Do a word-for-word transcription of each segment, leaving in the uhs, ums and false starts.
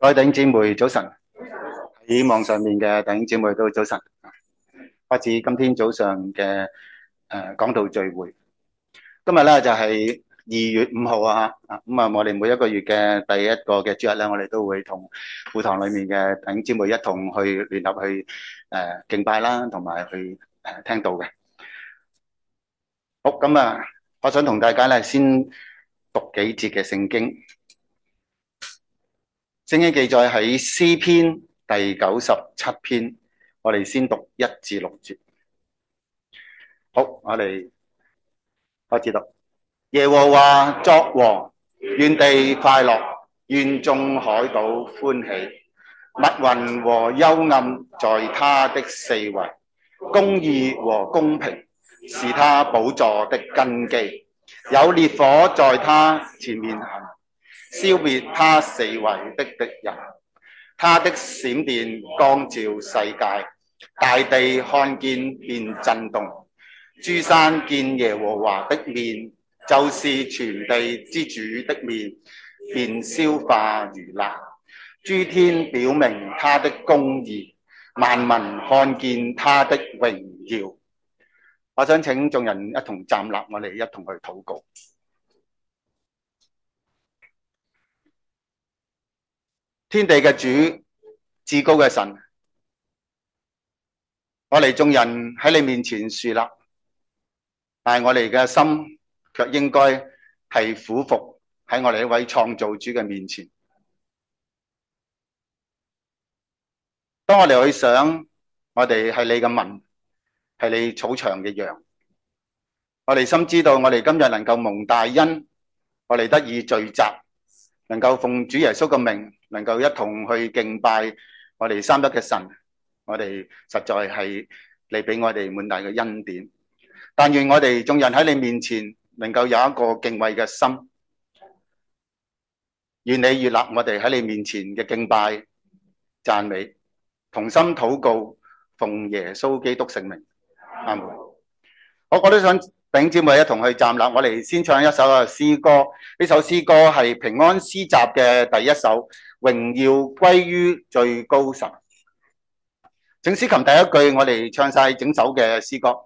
各位弟兄姊妹早晨，喺網上面嘅弟兄姊妹都早晨。開始今天早上嘅誒講道聚會。今日咧就係二月五號啊，啊咁啊，我哋每一個月嘅第一個嘅主日咧，我哋都會同會堂裏面嘅弟兄姊妹一同去聯合去誒敬拜啦，同埋去誒聽道嘅。好，咁啊，我想同大家咧先讀幾節嘅聖經。聖經記載喺詩篇第九十七篇，我哋先讀一至六節。好，我哋開始讀。耶和華作王，願地快樂，願眾海島歡喜。密雲和幽暗在他的四圍，公義和公平是他寶座的根基。有烈火在他前面行，消滅他四圍的敵人。他的閃電光照世界，大地看見便震動。諸山見耶和華的面，就是全地之主的面，便消化如蠟。諸天表明他的公義，萬民看見他的榮耀。我想請眾人一同站立，我哋一同去禱告。天地嘅主，至高嘅神，我哋眾人喺你面前樹立，但係我哋嘅心卻應該係俯伏喺我哋一位創造主嘅面前。當我哋去想，我哋係你嘅民，係你草場嘅羊，我哋深知道我哋今日能夠蒙大恩，我哋得以聚集，能夠奉主耶穌嘅名，能夠一同去敬拜我哋三一嘅神，我哋實在係你俾我哋滿大嘅恩典。但願我哋眾人喺你面前能夠有一個敬畏嘅心，願你悅納我哋喺你面前嘅敬拜讚美，同心禱告，奉耶穌基督聖名，阿門。我我都想弟兄姊妹一同去站立，我哋先唱一首嘅詩歌。呢首詩歌係平安詩集嘅第一首，榮耀歸於最高神。請詩琴第一句，我哋唱晒整首嘅詩歌。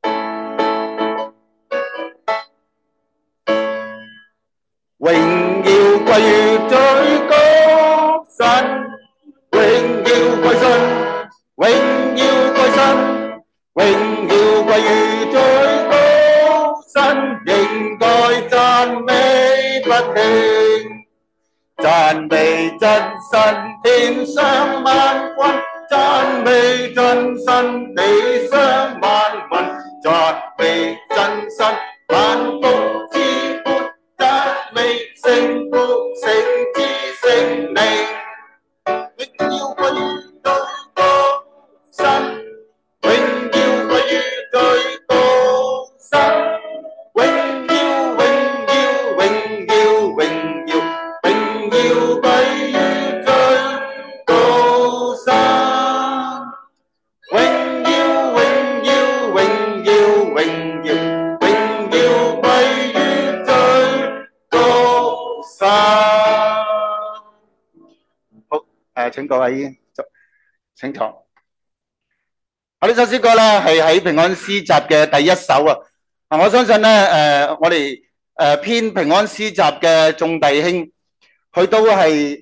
榮耀歸於最高神，榮耀歸神，榮耀歸神，榮耀歸於最高神，應該讚美不停，讚美真神天上萬軍，讚美真神地上萬民，讚美真神萬福之本，讚美聖父聖子聖靈。榮耀歸於最高神，榮耀歸於最高神，榮耀榮耀榮耀榮耀榮耀歸於最高神，榮耀榮耀榮耀榮耀榮耀歸於最高神。好，誒，請各位請坐。我呢首詩歌咧係喺平安詩集嘅第一首啊！啊，我相信咧，誒，我哋誒編平安詩集嘅眾弟兄，佢都係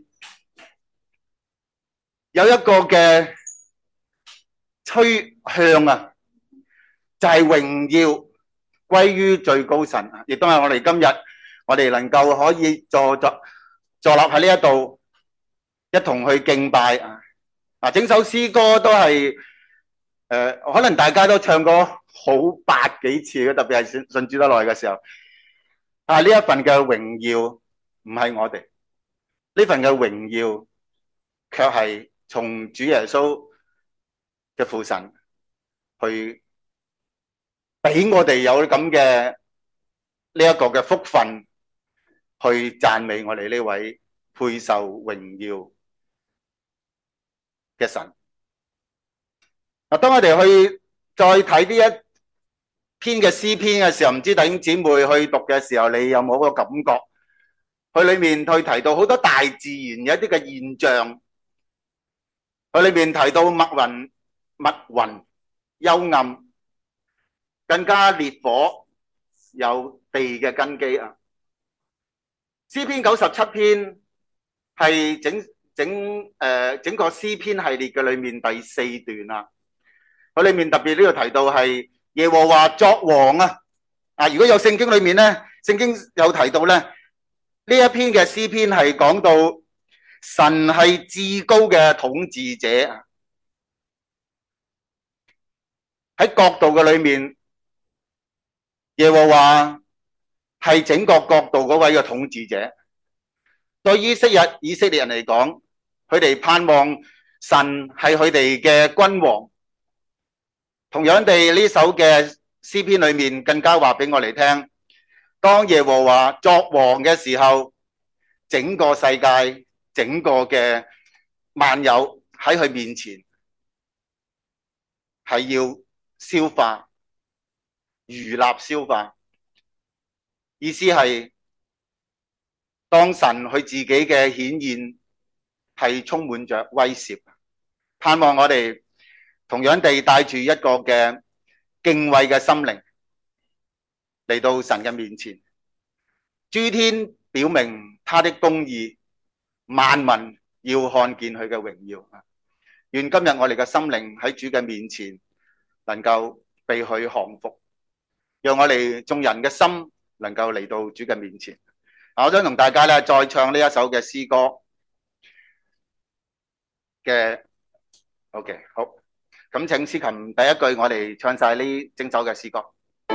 有一個嘅趨向啊，就係榮耀歸於最高神啊！亦都係我哋今日我哋能夠可以坐坐坐立喺呢一度，一同去敬拜啊！啊，整首詩歌都係。誒、呃，可能大家都唱過好百幾次嘅，特別係信信主得耐嘅時候。但係呢一份嘅榮耀唔係我哋，呢份嘅榮耀卻係從主耶穌嘅父神去俾我哋有咁嘅呢一個嘅福分，去讚美我哋呢位配受榮耀嘅神。嗱，當我哋去再睇呢一篇嘅詩篇嘅時候，唔知弟兄姊妹去讀嘅時候，你有冇個感覺？ 佢裏面佢提到好多大自然有一啲嘅現象，佢裏面提到密雲、密雲、幽暗，更加烈火，有地嘅根基啊！詩篇九十七篇係整整誒、呃、整個詩篇系列嘅裏面第四段啊！佢裏面特別呢度提到係耶和華作王啊！啊，如果有聖經裏面咧，聖經有提到咧，呢一篇嘅詩篇係講到神係至高嘅統治者啊！喺國度嘅裏面，耶和華係整個國度嗰位嘅統治者。對於昔日以色列人嚟講，佢哋盼望神係佢哋嘅君王。同樣地，呢首嘅詩篇裏面更加話俾我哋聽，當耶和華作王嘅時候，整個世界、整個嘅萬有喺佢面前係要消化、如納消化。意思係當神佢自己嘅顯現係充滿着威懾，盼望我哋同樣地帶住一個嘅敬畏嘅心靈嚟到神嘅面前，諸天表明他的公義，萬民要看見佢嘅榮耀。願今日我哋嘅心靈喺主嘅面前能夠被佢降服，讓我哋眾人嘅心能夠嚟到主嘅面前。我想同大家咧再唱呢一首嘅詩歌嘅 ，OK 好，咁請司琴第一句我哋唱晒呢整首嘅詩歌。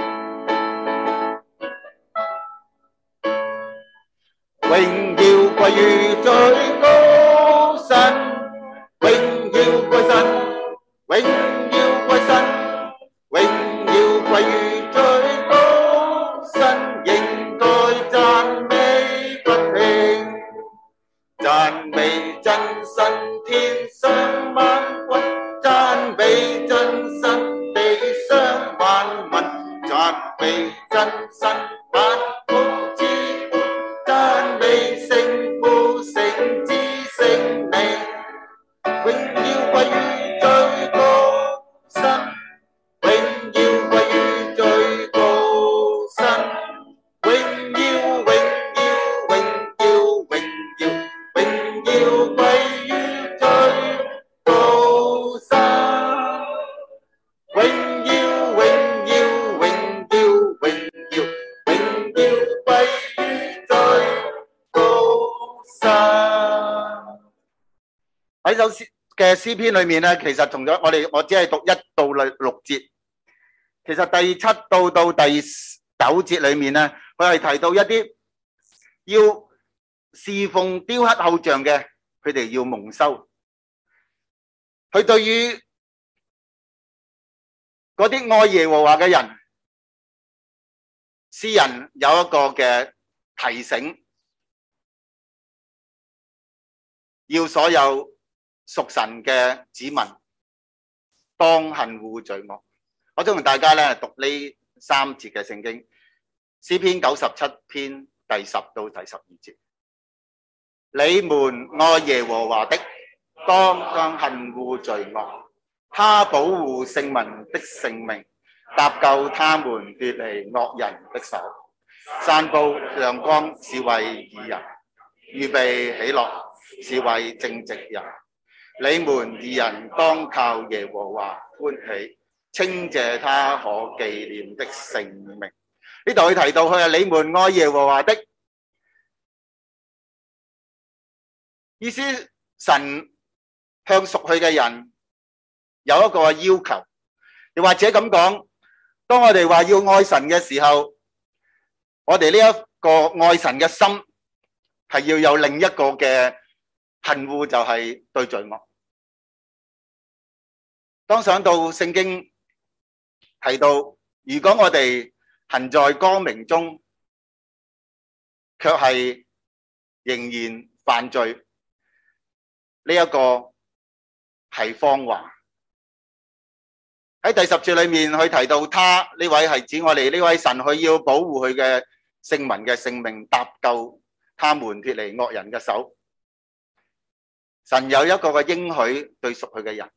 榮耀歸於最高神，榮耀歸神，榮耀歸神，榮耀歸於最高神，應該讚美不停，讚美真神天上萬軍，讚美真神地上萬民，讚美真神萬國之本，讚美聖父聖子聖靈，榮耀歸於最高神，榮耀歸於最高神，榮耀榮耀榮耀榮耀榮耀歸於最高神，榮耀榮耀榮耀榮耀榮耀歸於最高神。喺首詩嘅詩篇裏面咧，其實同咗我哋，我只係讀一到六六節。其實第七到到第九節裏面咧，佢係提到一啲要侍奉雕刻偶像嘅，佢哋要蒙羞。佢對於嗰啲愛耶和華嘅人，詩人有一個嘅提醒，要所有屬神嘅子民當恨惡罪惡。我想同大家咧讀呢三節嘅聖經，詩篇九十七篇第十到第十二節。你們愛耶和華的，當當恨惡罪惡。他保護聖民的性命，搭救他們脫離惡人的手。散布亮光是為義人，預備喜樂是為正直人。你們義人當靠耶和華歡喜，稱謝他可紀念的聖名。呢度佢提到佢係你們愛耶和華的意思，神向屬佢嘅人有一個要求，又或者咁講，當我哋話要愛神嘅時候，我哋呢一個愛神嘅心係要有另一個嘅恨惡，就係對罪惡。當想到聖經提到，如果我哋行在光明中，卻係仍然犯罪，呢一個係謊話。喺第十節裏面，佢提到他呢位係指我哋呢位神，佢要保護佢嘅聖民嘅性命，搭救他們脫離惡人嘅手。神有一個嘅應許對屬佢嘅人，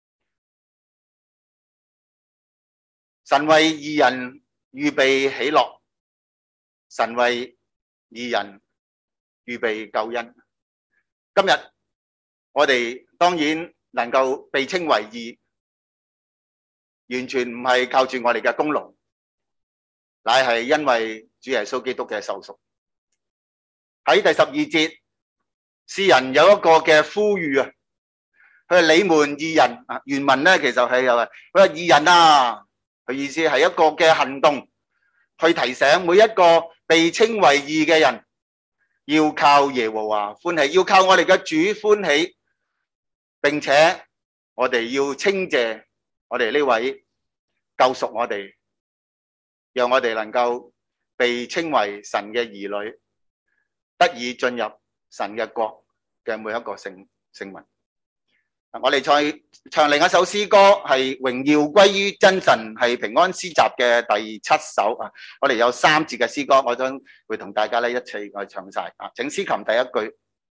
神為義人預備喜樂，神為義人預備救恩。今日我哋當然能夠被稱為義，完全唔係靠住我哋嘅功勞，乃係因為主耶穌基督嘅救贖。喺第十二節，詩人有一個嘅呼籲啊，佢係你們義人啊，原文咧其實係有啊，佢話義人啊，佢意思係一個嘅行動，去提醒每一個被稱為義嘅人，要靠耶和華歡喜，要靠我哋嘅主歡喜，並且我哋要稱謝我哋呢位救贖我哋，讓我哋能夠被稱為神嘅兒女，得以進入神嘅國嘅每一個聖聖民。我哋再唱另一首詩歌，係榮耀歸於真神，係平安詩集嘅第七首啊！我哋有三節嘅詩歌，我將會同大家咧一齊去唱晒啊！請司琴第一句。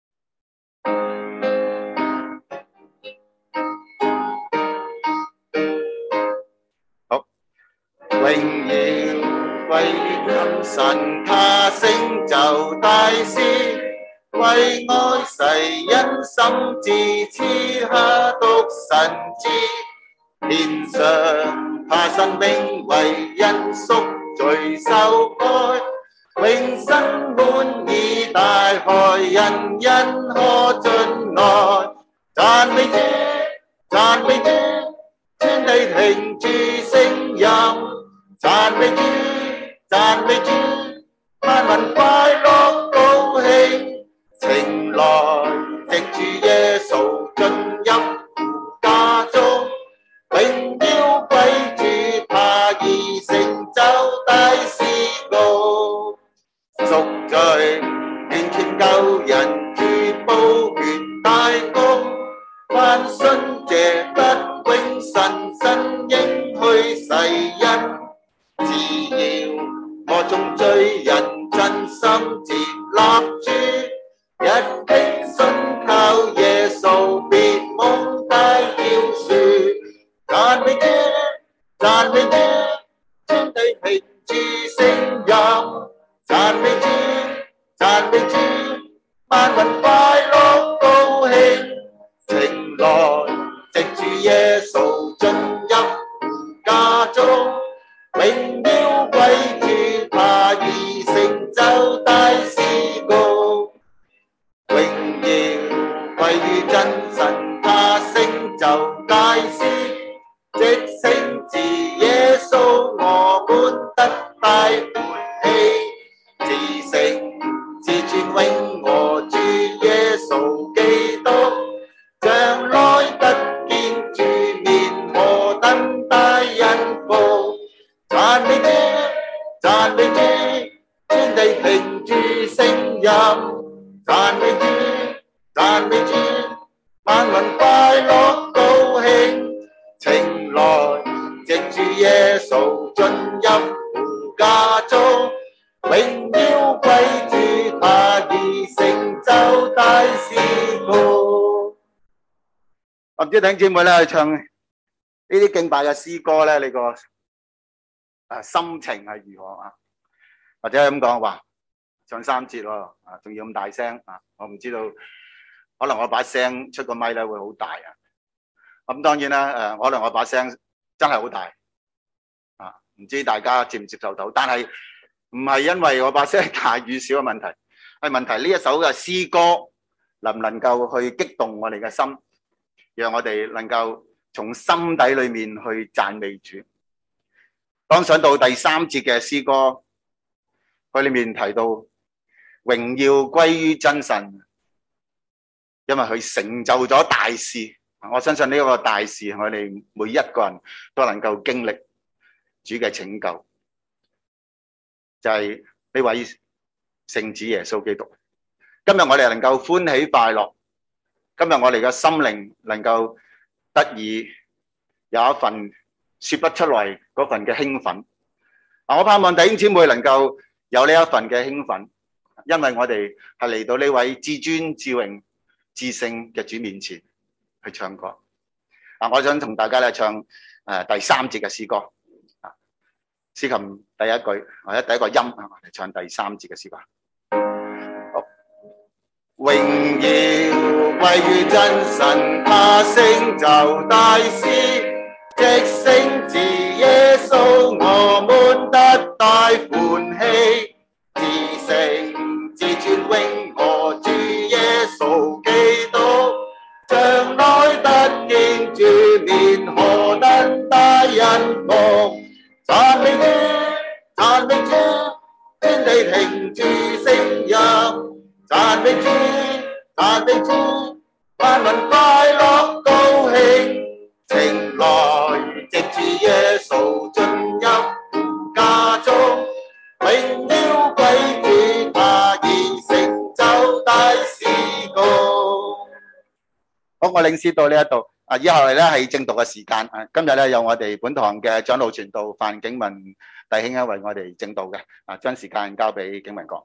好，榮耀歸於真神，他成就大事，為愛世人心志，賜下獨生子，天上他生命為人贖罪受害，永生滿意大海，人人可進來。讚美主，讚美主，天地停住聲音，讚美主，讚美主，萬民快樂高興。情來藉住耶穌進入家中，榮耀歸主，他已成就大事工，贖罪完全救人，主寶血大功，凡信者得永生，神應許世人，只要我眾罪人真心接納主，一聽信靠耶穌，必蒙大饒恕。讚美主，讚美主，天地停住聲音。讚美主，讚美主，萬民快樂高興。情來藉住耶穌進入家中，榮耀歸主，他已成就大事工。榮耀歸於真神，他成就大事，藉聖子耶穌，我們得大歡喜。至聖至尊永和主耶穌基督，將來得見主面，何等大恩福！讚美主，讚美主，天地停住聲音。讚美主，讚美主，萬民快樂高興。情來藉住耶穌進入家中，榮耀歸主，他已成就大事工。我唔知弟兄姊妹咧去唱呢啲敬拜嘅詩歌咧，你個啊心情係如何啊？或者咁講話？唱三節咯，啊，仲要咁大聲啊！我唔知道，可能我把聲出個咪咧會好大啊。咁當然啦，誒，可能我把聲真係好大啊，唔知大家接唔接受到？但係唔係因為我把聲大與少嘅問題，係問題呢一首嘅詩歌能唔能夠去激動我哋嘅心，讓我哋能夠從心底裏面去讚美主。當上到第三節嘅詩歌，佢裏面提到。榮耀歸於真神，因為佢成就咗大事。我相信呢個大事，我哋每一個人都能夠經歷主嘅拯救，就係呢位聖子耶穌基督。今日我哋能夠歡喜快樂，今日我哋嘅心靈能夠得以有一份說不出來嗰份嘅興奮。我盼望弟兄姊妹能夠有呢一份嘅興奮。 因為我哋係嚟到呢位至尊至榮至聖嘅主面前去唱歌。啊，我想同大家咧唱誒、呃、第三節嘅詩歌。啊，詩琴第一句或者第一個音啊，我哋唱第三節嘅詩歌。好，榮耀歸於真神，他成就大事，藉聖子耶穌，我們得大歡喜，至聖至尊榮和主耶穌基督，將來得見主面，何等大恩福！讚美主，讚美主，天地停住聲音，讚美主，讚美主，萬民快樂高興，情來藉主耶穌進入家中，榮耀歸主，他已成就大事工。好，我領詩到呢一度。啊，以後咧係正讀嘅時間。啊，今日咧有我哋本堂嘅長老傳道范景文弟兄咧為我哋正道嘅。啊，將時間交俾景文哥。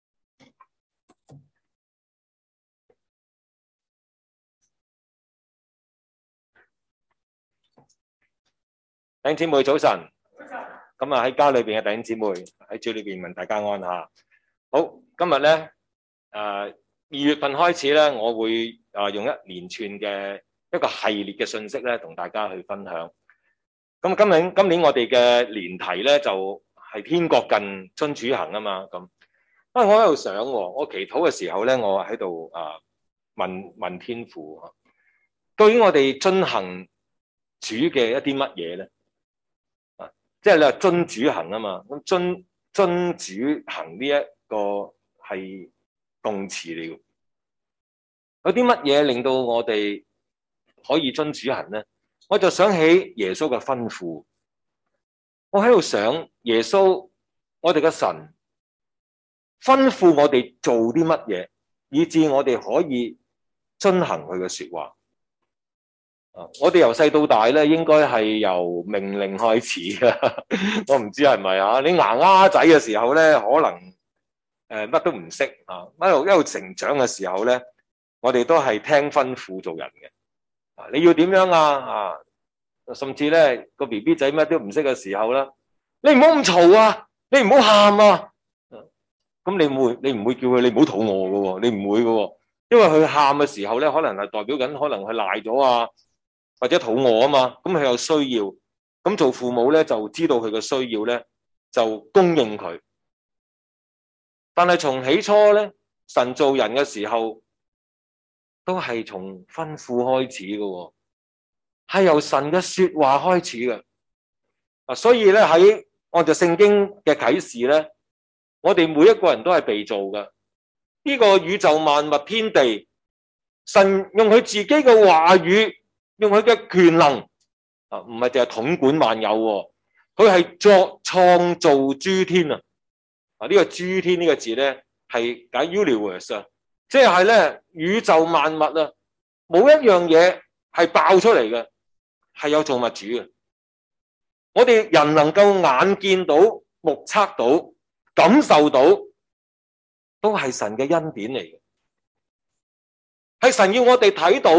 弟兄姊妹早晨。咁啊喺家裏邊嘅弟兄姊妹喺主裏邊問大家安下。好，今日咧誒二月份開始咧，我會誒、呃、用一連串嘅一個系列嘅信息咧，同大家去分享。咁今年今年我哋嘅年題咧就係、是、天國近遵主行啊嘛。咁啊，我喺度想，我祈禱嘅時候咧，我喺度啊問問天父，究竟我哋遵行主嘅一啲乜嘢咧？啊，即係你話遵主行啊嘛。咁遵遵主行呢一個係動詞嚟嘅，有啲乜嘢令到我哋可以遵主行咧？我就想起耶穌嘅吩咐。我喺度想耶穌，我哋嘅神吩咐我哋做啲乜嘢，以致我哋可以遵行佢嘅說話。啊，我哋由細到大咧，應該係由命令開始嘅。我唔知係咪啊？你牙丫仔嘅時候咧，可能誒乜都唔識啊。一路一路成長嘅時候咧，我哋都係聽吩咐做人嘅。啊，你要點樣啊？啊，甚至咧個 B B 仔乜都唔識嘅時候啦，你唔好咁嘈啊，你唔好喊啊。咁你唔會，你唔會叫佢你唔好肚餓嘅喎，你唔會嘅喎，因為佢喊嘅時候咧，可能係代表緊，可能佢賴咗啊，或者肚餓啊嘛。咁佢有需要，咁做父母咧就知道佢嘅需要咧，就供應佢。但係從起初咧，神造人嘅時候，都係從吩咐開始嘅喎，係由神嘅說話開始嘅。啊，所以咧喺按照聖經嘅啟示咧，我哋每一個人都係被造嘅。呢個宇宙萬物天地，神用佢自己嘅話語，用佢嘅權能，啊，唔係淨係統管萬有，佢係作創造諸天啊！啊，呢個諸天呢個字咧係解 universe 啊。即係咧，宇宙萬物啊，冇一樣嘢係爆出嚟嘅，係有造物主嘅。我哋人能夠眼見到、目測到、感受到，都係神嘅恩典嚟嘅。係神要我哋睇到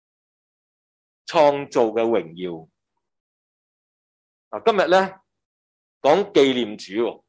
創造嘅榮耀。啊，今日咧講紀念主，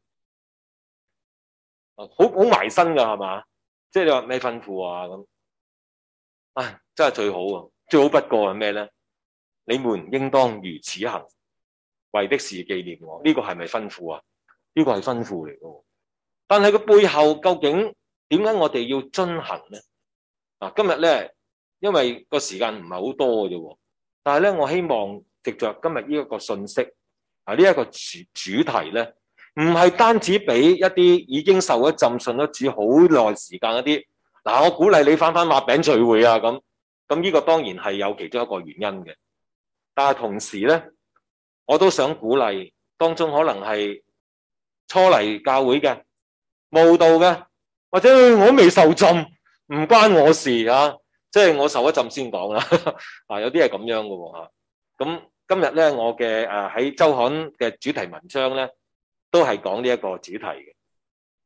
啊，好好埋身噶係嘛？即係你話咩吩咐啊咁？唉，真係最好啊！最好不過係咩咧？你們應當如此行，為的是紀念我。呢個係咪吩咐啊？呢個係吩咐嚟嘅。但係個背後究竟點解我哋要遵行咧？啊，今日咧，因為個時間唔係好多嘅啫，但係咧，我希望藉着今日呢一個信息啊，呢一個主主題咧。唔係單止俾一啲已經受咗浸信咗主好耐時間一啲，嗱，我鼓勵你翻翻擘餅聚會啊，咁咁呢個當然係有其中一個原因嘅。但係同時咧，我都想鼓勵當中可能係初嚟教會嘅、慕道嘅，或者我未受浸，唔關我事啊，即係我受咗浸先講啦。啊，有啲係咁樣嘅喎嚇。咁今日咧，我嘅誒喺週刊嘅主題文章咧，都係講呢一個主題嘅。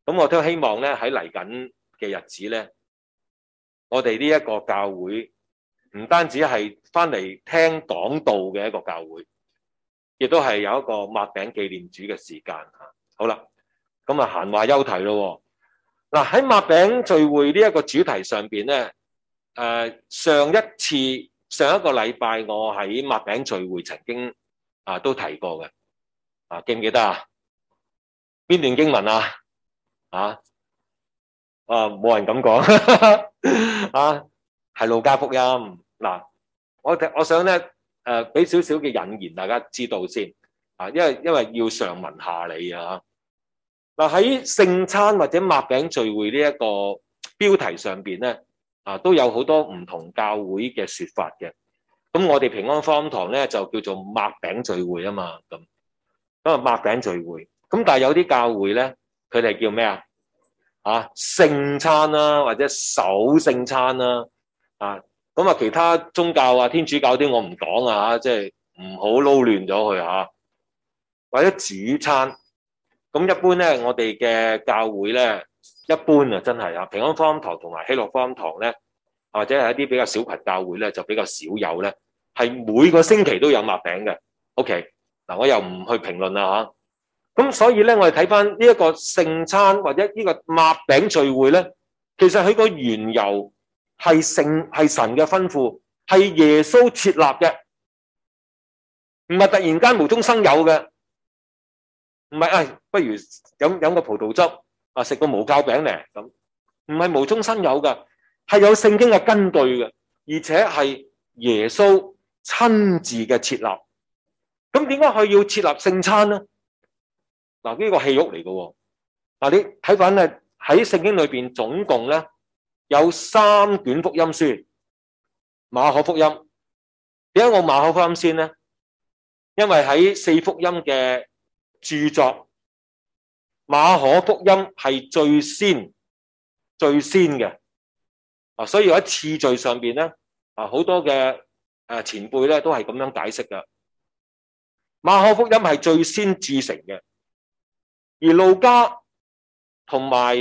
咁我都希望咧喺嚟緊嘅日子咧，我哋呢一個教會唔單止係翻嚟聽講道嘅一個教會，亦都係有一個擘餅紀念主嘅時間嚇。好啦，咁啊閒話休題咯。嗱，喺擘餅聚會呢一個主題上邊咧，誒上一次上一個禮拜我喺擘餅聚會曾經啊都提過嘅，啊記唔記得啊？邊段經文啊？啊啊冇人咁講啊，係路加福音。嗱，我我想咧誒俾少少嘅引言大家知道先啊，因為因為要上文下理啊。嗱，喺聖餐或者擘餅聚會呢一個標題上邊咧啊，都有好多唔同教會嘅說法嘅。咁我哋平安福音堂咧就叫做擘餅聚會啊嘛，咁咁啊擘餅聚會。咁但係有啲教會咧，佢哋叫咩啊？啊聖餐啦，或者守聖餐啦，啊咁啊其他宗教啊天主教啲我唔講啊，即係唔好撈亂咗佢嚇。或者主餐，咁一般咧我哋嘅教會咧，一般啊真係啊平安福音堂同埋喜樂福音堂咧，或者係一啲比較小群教會咧就比較少有咧，係每個星期都有擘餅嘅。OK，嗱我又唔去評論啦嚇。咁所以咧，我哋睇翻呢一個聖餐或者呢個擘餅聚會咧，其實佢個緣由係聖係神嘅吩咐，係耶穌設立嘅，唔係突然間無中生有嘅，唔係誒，不如飲飲個葡萄汁啊，食個無酵餅咧咁，唔係無中生有嘅，係有聖經嘅根據嘅，而且係耶穌親自嘅設立。咁點解佢要設立聖餐咧？嗱，呢個戲肉嚟嘅喎。嗱，你睇翻咧喺聖經裏邊總共咧有三卷福音書。馬可福音，點解我馬可福音先咧？因為喺四福音嘅著作，馬可福音係最先最先嘅。啊，所以喺次序上邊咧，啊好多嘅誒前輩咧都係咁樣解釋嘅。馬可福音係最先鑄成嘅。而路加同埋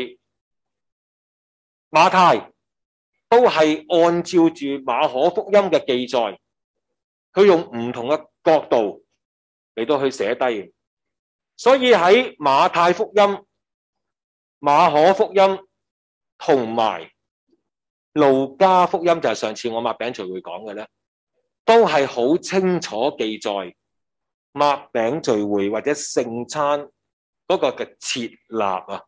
馬太都係按照住馬可福音嘅記載，佢用唔同嘅角度嚟到去寫低。所以喺馬太福音、馬可福音同埋路加福音，就係上次我擘餅聚會講嘅咧，都係好清楚記載擘餅聚會或者聖餐嗰個嘅設立啊，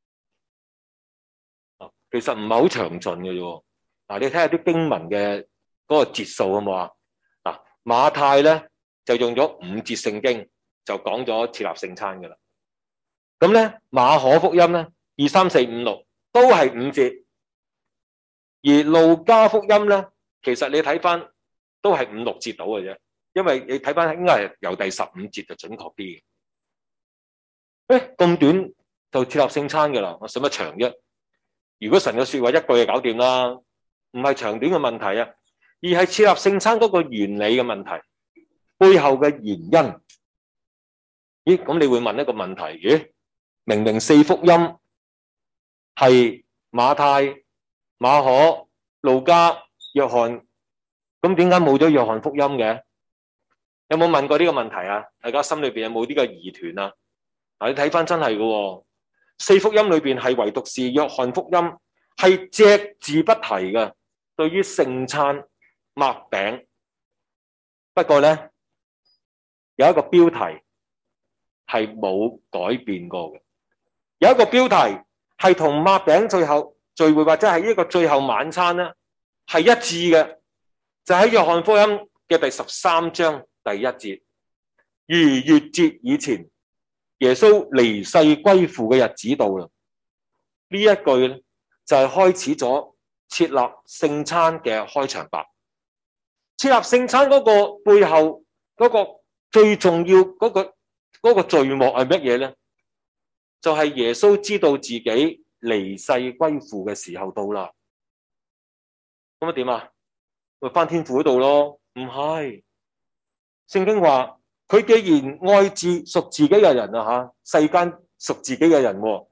其實唔係好詳盡嘅啫。嗱，你睇下啲經文嘅嗰個節數好冇啊？嗱，馬太咧就用咗五節聖經就講咗設立聖餐嘅啦。咁咧馬可福音咧二三四五六都係五節，而路加福音咧其實你睇翻都係五六節到嘅啫，因為你睇翻應該係由第十五節就準確啲嘅。誒，咁短就設立聖餐嘅啦，我使乜長啫？如果神嘅說話一句就搞掂啦，唔係長短嘅問題啊，而係設立聖餐嗰個原理嘅問題，背後嘅原因。咦，咁你會問一個問題，咦，明明四福音係馬太、馬可、路加、約翰，咁點解冇咗約翰福音嘅？有冇問過呢個問題啊？大家心裏邊有冇呢個疑團啊？嗱，你睇翻真係嘅，四福音裏邊係唯獨是約翰福音係隻字不提嘅，對於聖餐擘餅。不過咧有一個標題係冇改變過嘅，有一個標題係同擘餅最後聚會或者係呢個最後晚餐咧係一致嘅，就喺約翰福音嘅第十三章第一節，逾越節以前，耶穌離世歸父嘅日子到啦。呢一句咧就係開始咗設立聖餐嘅開場白。設立聖餐嗰個背後嗰個最重要嗰個嗰個序幕係乜嘢咧？就係耶穌知道自己離世歸父嘅時候到啦。咁啊點啊？咪翻天父嗰度咯？唔係，聖經話佢既然愛自屬自己嘅人啊吓，世間屬自己嘅人，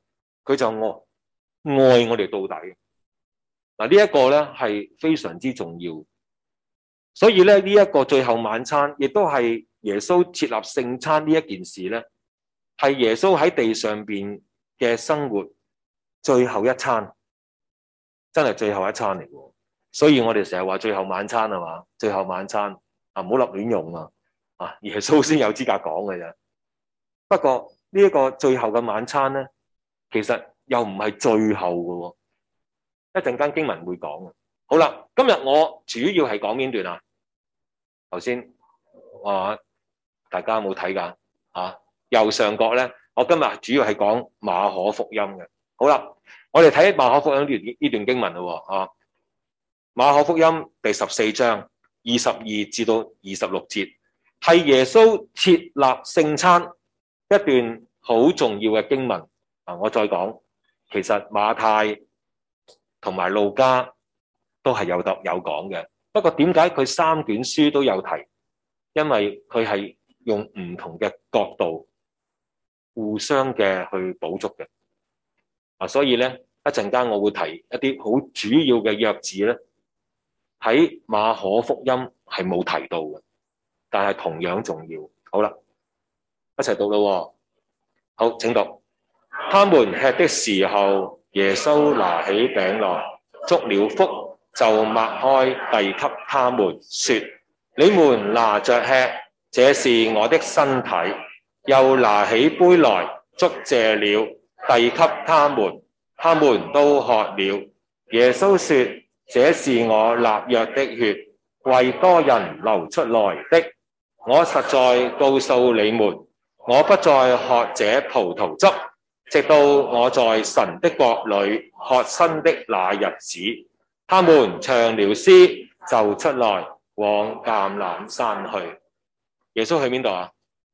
佢就愛愛我哋到底。嗱，呢一個咧係非常之重要。所以咧呢一個最後晚餐，亦都係耶穌設立聖餐呢一件事咧，係耶穌喺地上邊嘅生活最後一餐，真係最後一餐嚟嘅。所以我哋成日話最後晚餐係嘛？最後晚餐啊，唔好立亂用啊！啊，耶穌先有資格講嘅啫。不過呢一個最後嘅晚餐咧，其實又唔係最後嘅。一陣間經文會講嘅。好啦，今日我主要係講邊段啊？頭先啊，大家有冇睇㗎？啊，右上角咧，我今日主要係講馬可福音嘅。好啦，我哋睇馬可福音呢段呢段經文咯。啊，馬可福音第十四章二十二至到二十六節，係耶穌設立聖餐一段好重要嘅經文。啊，我再講，其實馬太同埋路加都係有得有講嘅，不過點解佢三卷書都有提？因為佢係用唔同嘅角度互相嘅去補足嘅。啊，所以咧一陣間我會提一啲好主要嘅約字咧，喺馬可福音係冇提到嘅，但係同樣重要。好啦，一齊讀咯。好，請讀。他們吃的時候，耶穌拿起餅來，祝了福，就擘開遞給他們，說：你們拿着吃，這是我的身體。又拿起杯來，祝謝了，遞給他們，他們都喝了。耶穌說：這是我立約的血，為多人流出來的。我實在告訴你們，我不再喝這葡萄汁，直到我在神的國裏喝新的那日子。他們唱了詩，就出來往橄欖山去。耶穌去邊度啊？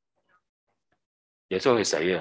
耶穌去死啊！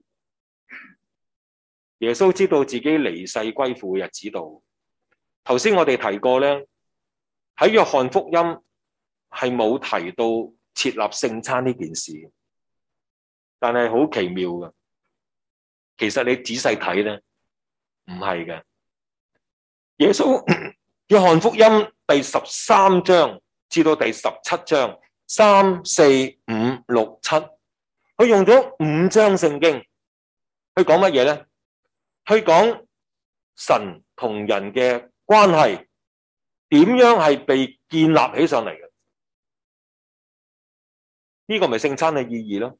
耶穌知道自己離世歸父嘅日子到。頭先我哋提過咧，喺約翰福音係冇提到設立聖餐呢件事，但係好奇妙嘅。其實你仔細睇咧，唔係嘅。耶穌約翰福音第十三章至到第十七章，三四五六七，佢用咗五章聖經去講乜嘢咧？去講神同人嘅關係點樣係被建立起上嚟嘅。呢個咪聖餐嘅意義咯。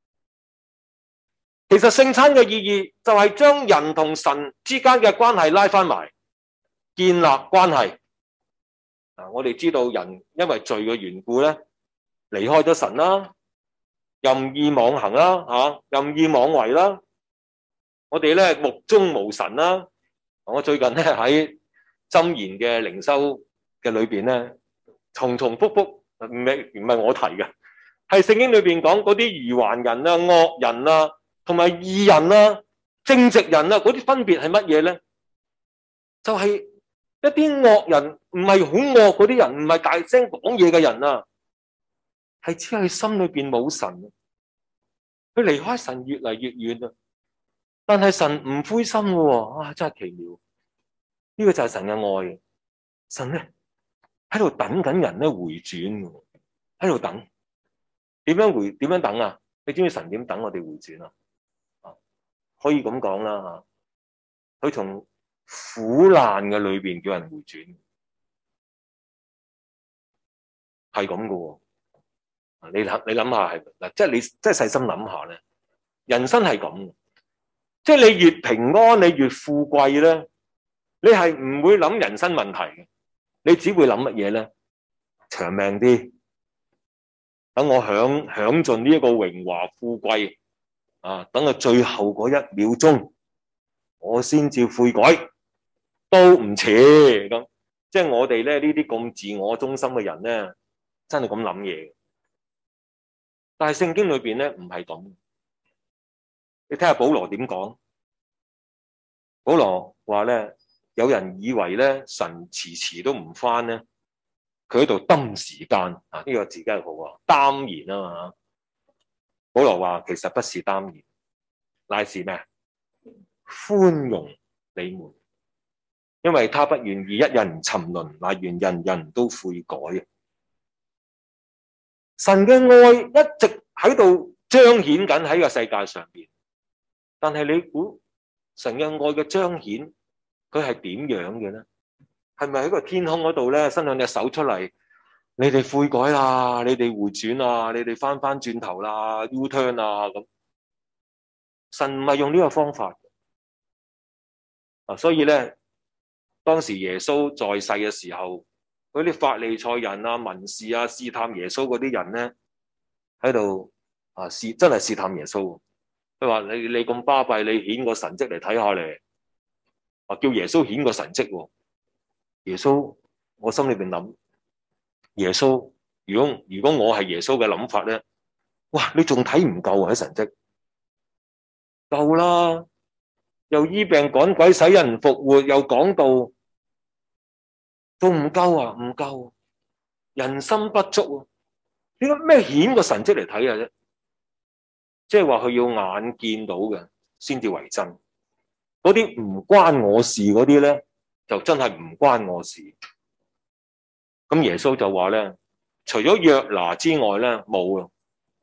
其實聖餐嘅意義就係將人同神之間嘅關係拉翻埋，建立關係。啊，我哋知道人因為罪嘅緣故咧，離開咗神啦，任意妄行啦，吓，任意妄為啦。我哋咧目中無神啦。我最近咧喺箴言嘅靈修嘅裏邊咧，重重複複，唔係唔係我提嘅，係聖經裏邊講嗰啲愚頑人啊、惡人啊，同埋義人啊、正直人啊，嗰啲分別係乜嘢咧？就係、是、一啲惡人，唔係好惡嗰啲人，唔係大聲講嘢嘅人啊，係只係心裏邊冇神，佢離開神越嚟越遠啊。但係神唔灰心嘅喎，啊，真係奇妙！呢、這個就係神嘅愛，神咧喺度等緊人咧回轉嘅，喺度等。點樣回？點樣等啊？你知唔知神點等我哋回轉啊？可以咁講啦，佢從苦難嘅裏邊叫人回轉，係咁嘅喎。你諗你諗下係嗱，即係你即係細心諗下咧，人生係咁。即係你越平安，你越富貴咧，你係唔會諗人生問題嘅，你只會諗乜嘢咧？長命啲，等我享享盡呢一個榮華富貴啊！等我最後嗰一秒鐘，我先至悔改，都唔遲咁。即係我哋咧呢啲咁自我中心嘅人咧，真係咁諗嘢。但係聖經裏邊咧唔係咁。你睇下保羅點講？保羅話咧，有人以為咧神遲遲都唔返咧，佢喺度耽時間啊！呢、這個字真係好啊，耽延啊嘛。保羅話其實不是耽延，乃是咩？ 寬容你們，因為他不願意一人沉淪，乃願人人都悔改。神嘅愛一直喺度彰顯緊喺個世界上邊，但係你估神嘅愛嘅彰顯佢係點樣嘅咧？係咪喺個天空嗰度咧伸兩隻手出嚟，你哋悔改啦，你哋回轉啊，你哋翻翻轉頭啦 ，U turn 啊咁？神唔係用呢個方法啊，所以咧當時耶穌在世嘅時候，嗰啲法利賽人啊、文士啊試探耶穌嗰啲人咧喺度啊試真係試探耶穌。佢話你你咁巴閉，你顯個神蹟嚟睇下嚟，話叫耶穌顯個神蹟。耶穌，我心裏邊諗，耶穌，如果如果我係耶穌嘅諗法咧，哇，你仲睇唔夠啊？喺神蹟夠啦，又醫病趕鬼，使人復活，又講道，仲唔夠啊？唔夠，人心不足啊！點解咩顯個神蹟嚟睇下啫？即係話佢要眼見到嘅先至為真，嗰啲唔關我事嗰啲咧，就真係唔關我事。咁耶穌就話咧，除咗約拿之外咧，冇啊。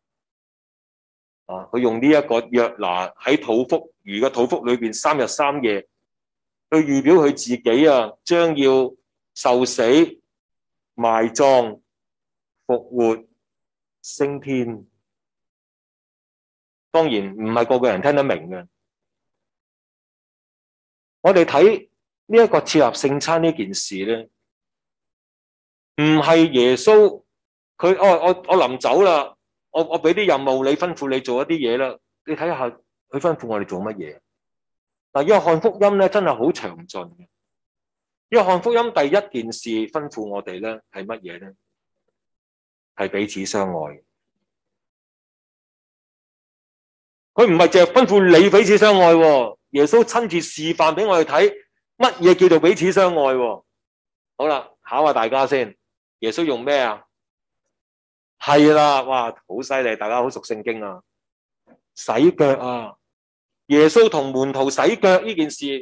啊，佢用呢一個約拿喺肚腹魚嘅肚腹裏邊三日三夜，去預表佢自己啊，將要受死、埋葬、復活、升天。當然唔係個個人聽得明嘅。我哋睇呢一個設立聖餐呢件事咧，唔係耶穌佢哦，我我臨走啦，我我俾啲任務你，吩咐你做一啲嘢啦。你睇下佢吩咐我哋做乜嘢？嗱，約翰福音咧真係好詳盡嘅。約翰福音第一件事吩咐我哋咧係乜嘢咧？係彼此相愛。佢唔係淨係吩咐你彼此相愛，耶穌親自示範俾我哋睇乜嘢叫做彼此相愛。好啦，考下大家先，耶穌用咩啊？係啦，哇，好犀利，大家好熟聖經啊，洗腳啊！耶穌同門徒洗腳呢件事，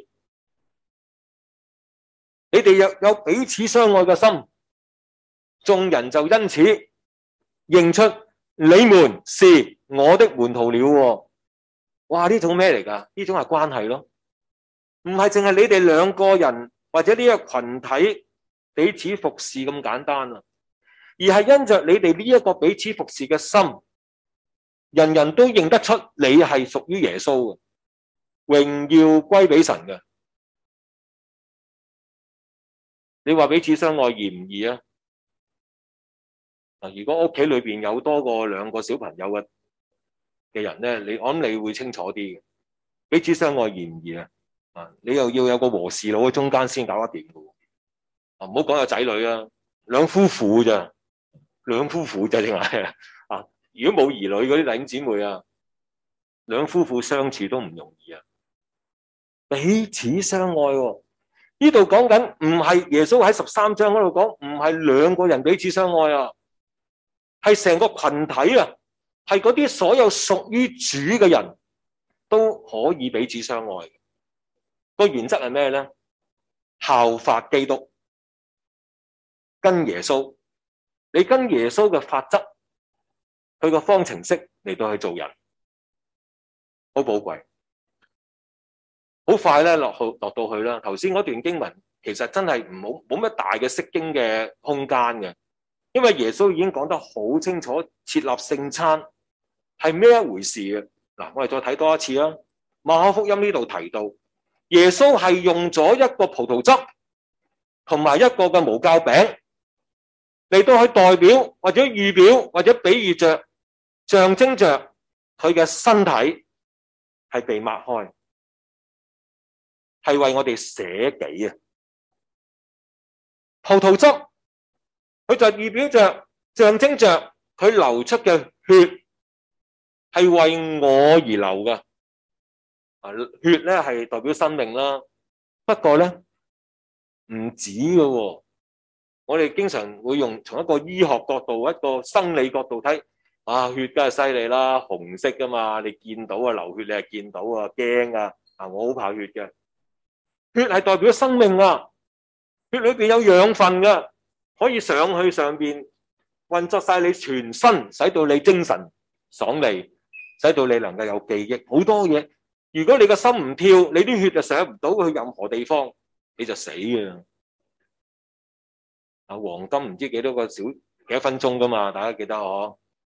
你哋若有彼此相愛嘅心，眾人就因此認出你們是我的門徒了。哇！呢種咩嚟㗎？呢種係關係咯，唔係淨係你哋兩個人或者呢個群體彼此服侍咁簡單啊，而係因着你哋呢一個彼此服侍嘅心，人人都認得出你係屬於耶穌嘅，榮耀歸俾神嘅。你話彼此相愛易唔易啊？嗱，如果屋企裏邊有多過兩個小朋友嘅嘅人咧，你我諗你會清楚啲嘅，彼此相愛易唔易啊？啊，你又要有個和事佬喺中間先搞得掂嘅。啊，唔好講有仔女啊，兩夫婦咋，兩夫婦咋正係啊？如果冇兒女嗰啲弟兄姊妹啊，兩夫婦相處都唔容易啊。彼此相愛喎，呢度講緊唔係耶穌喺十三章嗰度講，唔係兩個人彼此相愛啊，係成個群體啊。係嗰啲所有屬於主嘅人都可以彼此相愛。個原則係咩咧？效法基督，跟耶穌，你跟耶穌嘅法則，佢個方程式嚟到去做人，好寶貴。好快咧落去落到去啦。頭先嗰段經文其實真係唔好冇乜大嘅釋經嘅空間嘅，因為耶穌已經講得好清楚，設立聖餐係咩一回事嘅。嗱，我哋再睇多一次啦。馬可福音呢度提到，耶穌係用咗一個葡萄汁同埋一個嘅無酵餅嚟到去代表或者預表或者比喻着象徵着佢嘅身體係被擘開，係為我哋捨己啊！葡萄汁佢就預表着象徵着佢流出嘅血係為我而流嘅。啊，血咧係代表生命啦，不過咧唔止嘅喎。我哋經常會用從一個醫學角度、一個生理角度睇，啊，血梗係犀利啦，紅色噶嘛，你見到啊流血你係見到啊，驚啊， 啊，我好怕血嘅，血係代表生命啊，血裏邊有養分嘅，可以上去上邊運作晒你全身，使到你精神爽利，使到你能夠有記憶，好多嘢。如果你個心唔跳，你啲血就上唔到去任何地方，你就死嘅。啊，黃金唔知幾多個小幾多分鐘噶嘛，大家記得嗬？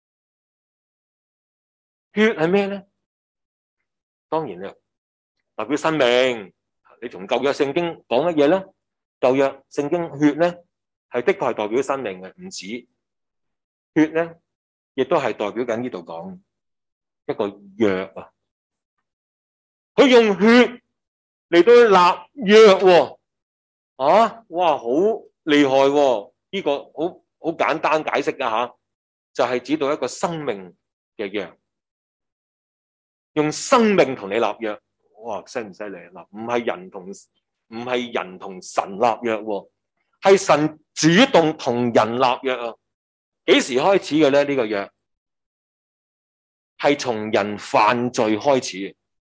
血係咩咧？當然啦，代表生命。你從舊約聖經講乜嘢咧？舊約聖經血咧係的確係代表生命嘅，唔止血咧，亦都係代表緊呢度講一個約啊。佢用血嚟到立約喎，啊，哇，好厲害喎！呢個好好簡單解釋噶吓，就係指到一個生命嘅約，用生命同你立約。哇，犀唔犀利啊？唔係人同唔係人同神立約喎，係神主動同人立約啊！幾時開始嘅咧？呢個約係從人犯罪開始，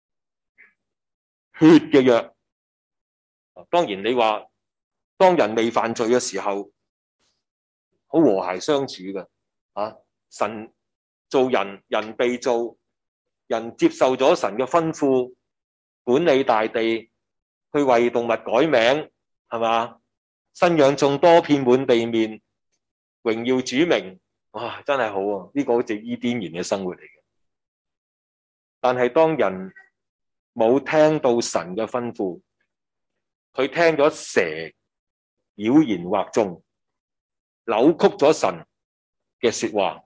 血嘅約。當然你話當人未犯罪嘅時候，好和諧相處嘅啊！神做人，人被造，人接受咗神嘅吩咐，管理大地，去為動物改名，係嘛？生養眾多，遍滿地面，榮耀主名。哇，真係好啊！呢個好似伊甸園嘅生活嚟嘅。但係當人冇聽到神嘅吩咐，佢聽咗蛇妖言惑眾，扭曲咗神嘅說話。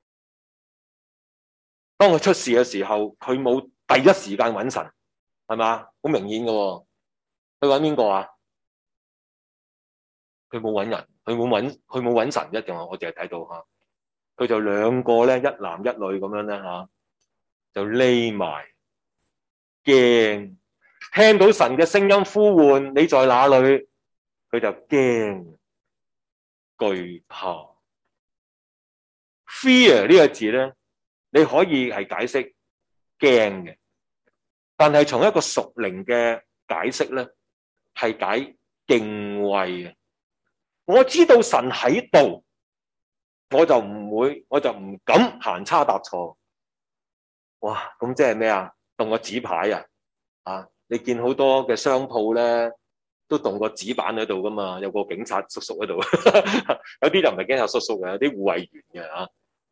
當佢出事嘅時候，佢冇第一時間揾神，係嘛？好明顯嘅喎。佢揾邊個啊？佢冇揾人，佢冇揾，佢冇揾神一樣。我淨係睇到吓，佢就兩個咧，一男一女咁樣咧吓，就匿埋驚，聽到神嘅聲音呼喚，你在哪裏？佢就驚懼怕。Fear 呢個字咧，你可以係解釋驚嘅，但係從一個屬靈嘅解釋咧，係解敬畏嘅。我知道神喺度，我就唔會，我就唔敢行差踏錯。哇，咁即係咩啊？動個紙牌啊！啊，你見好多嘅商鋪咧，都動個紙板喺度噶嘛，有個警察叔叔喺度，有啲就唔係警察叔叔嘅，有啲護衛員嘅啊。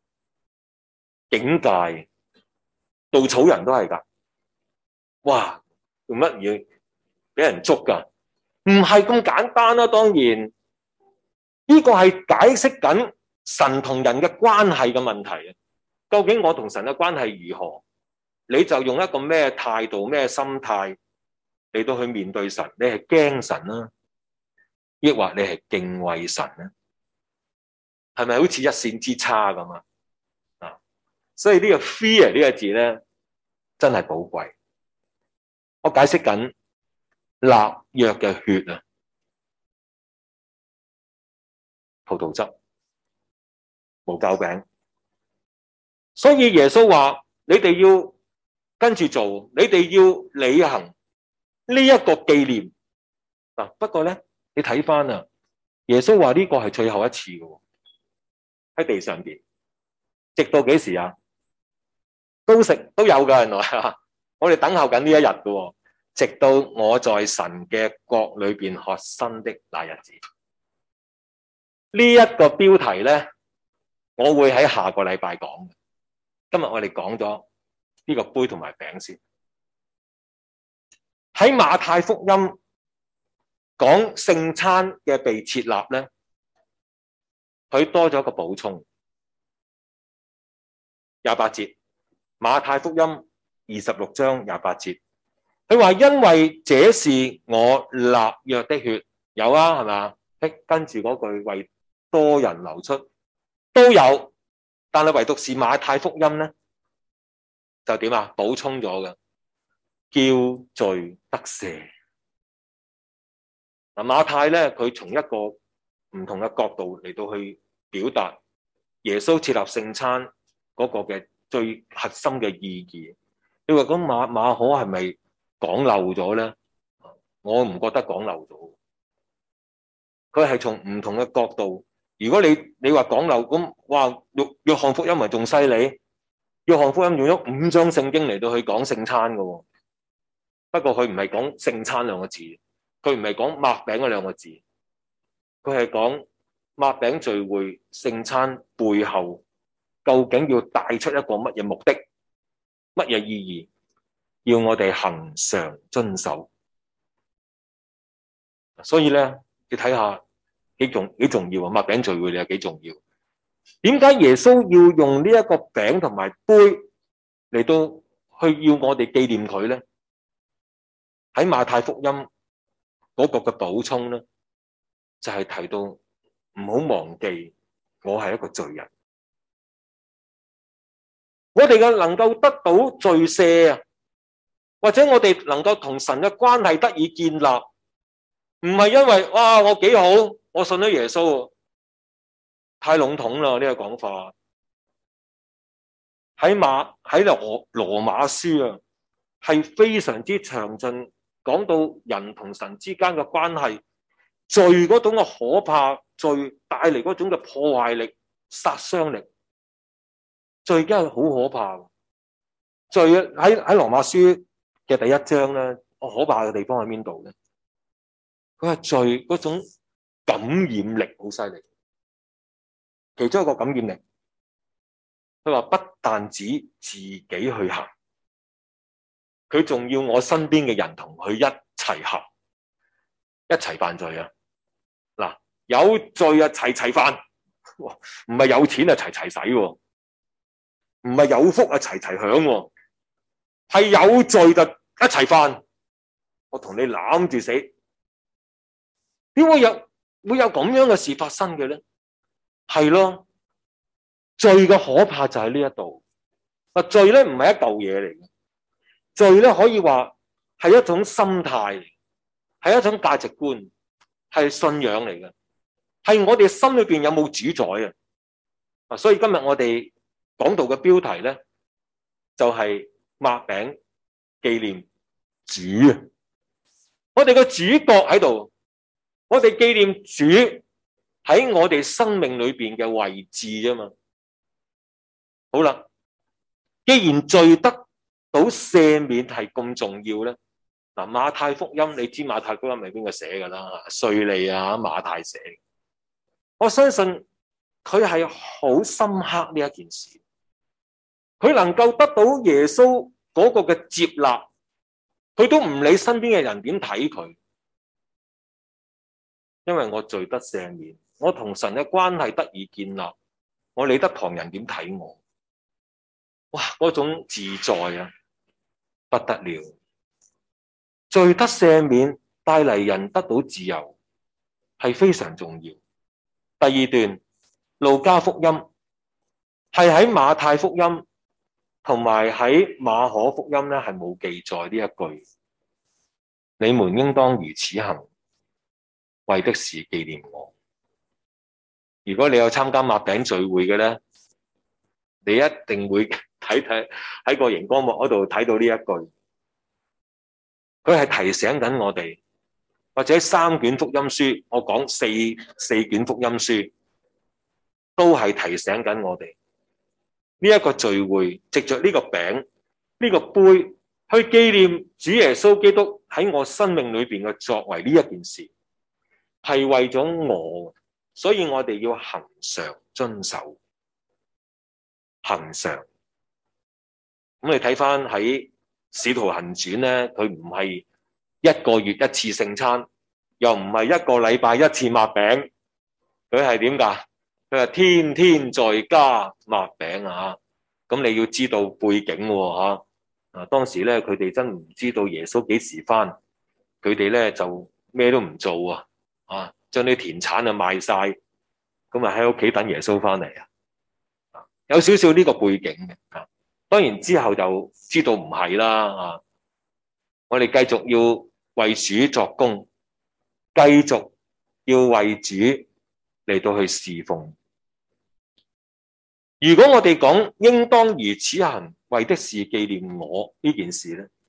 警戒，稻草人都係噶。哇，用乜嘢俾人捉噶？唔係咁簡單啦，當然。呢個係解釋緊神同人嘅關係嘅問題啊！究竟我同神嘅關係如何？你就用一個咩態度、咩心態嚟到去面對神？你係驚神啦，抑或你係敬畏神咧？係咪好似一線之差咁啊？啊！所以呢個 fear 呢個字咧，真係寶貴。我解釋緊立約嘅血啊！葡萄汁、無酵餅，所以耶穌話：你哋要跟住做，你哋要履行呢一個紀念。嗱，不過咧，你睇翻啊，耶穌話呢個係最後一次嘅，喺地上邊，直到幾時啊？都食都有㗎，原來啊，我哋等候緊呢一日嘅，直到我在神嘅國裏邊喝新的那日子。呢一個標題咧，我會喺下個禮拜講嘅。今日我哋講咗呢個杯同埋餅先。喺馬太福音講聖餐嘅被設立咧，佢多咗個補充。廿八節，馬太福音二十六章廿八節，佢話因為這是我立約的血，有啊，係嘛？跟住嗰句為多人流出都有，但係唯獨是馬太福音咧就點啊？補充咗嘅，叫罪得赦。嗱，馬太咧佢從一個唔同嘅角度嚟到去表達耶穌設立聖餐嗰個嘅最核心嘅意義。你話咁馬馬可係咪講漏咗咧？我唔覺得講漏咗。佢係從唔同嘅角度。如果你你話講漏咁，哇！約約翰福音咪仲犀利？約翰福音用咗五章聖經嚟到去講聖餐嘅喎。不過佢唔係講聖餐兩個字，佢唔係講擘餅嗰兩個字，佢係講擘餅聚會聖餐背後究竟要帶出一個乜嘢目的、乜嘢意義，要我哋恆常遵守。所以咧，你睇下幾重幾重要啊！擘餅聚會你係幾重要？點解耶穌要用呢一個餅同埋杯嚟到去要我哋紀念佢咧？喺馬太福音嗰個嘅補充咧，就係提到唔好忘記我係一個罪人。我哋嘅能夠得到罪赦啊，或者我哋能夠同神嘅關係得以建立，唔係因為哇我幾好，我信咗耶穌，太籠統啦呢個講法。喺馬喺羅羅馬書啊，係非常之詳盡講到人同神之間嘅關係，罪嗰種嘅可怕，罪帶嚟嗰種嘅破壞力、殺傷力，罪真係好可怕。罪喺喺羅馬書嘅第一章咧，可怕嘅地方喺邊度咧？佢係罪嗰種感染力好犀利，其中一個感染力，佢話不但止自己去行，佢仲要我身邊嘅人同佢一齊行，一齊犯罪啊！嗱，有罪啊齊齊犯，唔係有錢啊齊齊使，唔係有福啊齊齊享，係有罪就一齊犯。我同你攬住死，點會有會有咁樣嘅事發生嘅咧？係咯，罪嘅可怕就喺呢一度。啊，罪咧唔係一嚿嘢嚟嘅，罪咧可以話係一種心態，係一種價值觀，係信仰嚟嘅，係我哋心裏邊有冇主宰啊？啊，所以今日我哋講道嘅標題咧，就係擘餅紀念主啊！我哋嘅主角喺度，我哋紀念主喺我哋生命裏邊嘅位置啫嘛。好啦，既然罪得到赦免係咁重要咧，嗱，馬太福音你知馬太福音係邊個寫噶啦？稅吏啊，馬太寫。我相信佢係好深刻呢一件事，佢能夠得到耶穌嗰個嘅接納，佢都唔理身邊嘅人點睇佢，因為我罪得赦免，我同神嘅關係得以建立，我理得旁人點睇我。哇！嗰種自在啊，不得了！罪得赦免帶嚟人得到自由，係非常重要。第二段路加福音係喺馬太福音同埋喺馬可福音咧係冇記載呢一句，你們應當如此行，為的是紀念我。如果你有參加擘餅聚會嘅咧，你一定會睇睇喺個熒光幕嗰度睇到呢一句，佢係提醒緊我哋，或者三卷福音書，我講四四卷福音書，都係提醒緊我哋呢一個聚會，藉着呢個餅、呢個杯，去紀念主耶穌基督喺我生命裏邊嘅作為呢一件事，係為咗我，所以我哋要恆常遵守。恆常，咁你睇翻喺《使徒行傳》咧，佢唔係一個月一次聖餐，又唔係一個禮拜一次擘餅，佢係點噶？佢係天天在家擘餅啊！咁你要知道背景喎嚇，啊當時咧佢哋真唔知道耶穌幾時翻，佢哋咧就咩都唔做啊，啊將啲田產啊賣晒，咁啊喺屋企等耶穌翻嚟啊！有少少呢個背景嘅，啊，當然之後就知道唔係啦，啊，我哋繼續要為主作工，繼續要為主嚟到去侍奉。如果我哋講應當如此行，為的是紀念我呢件事咧，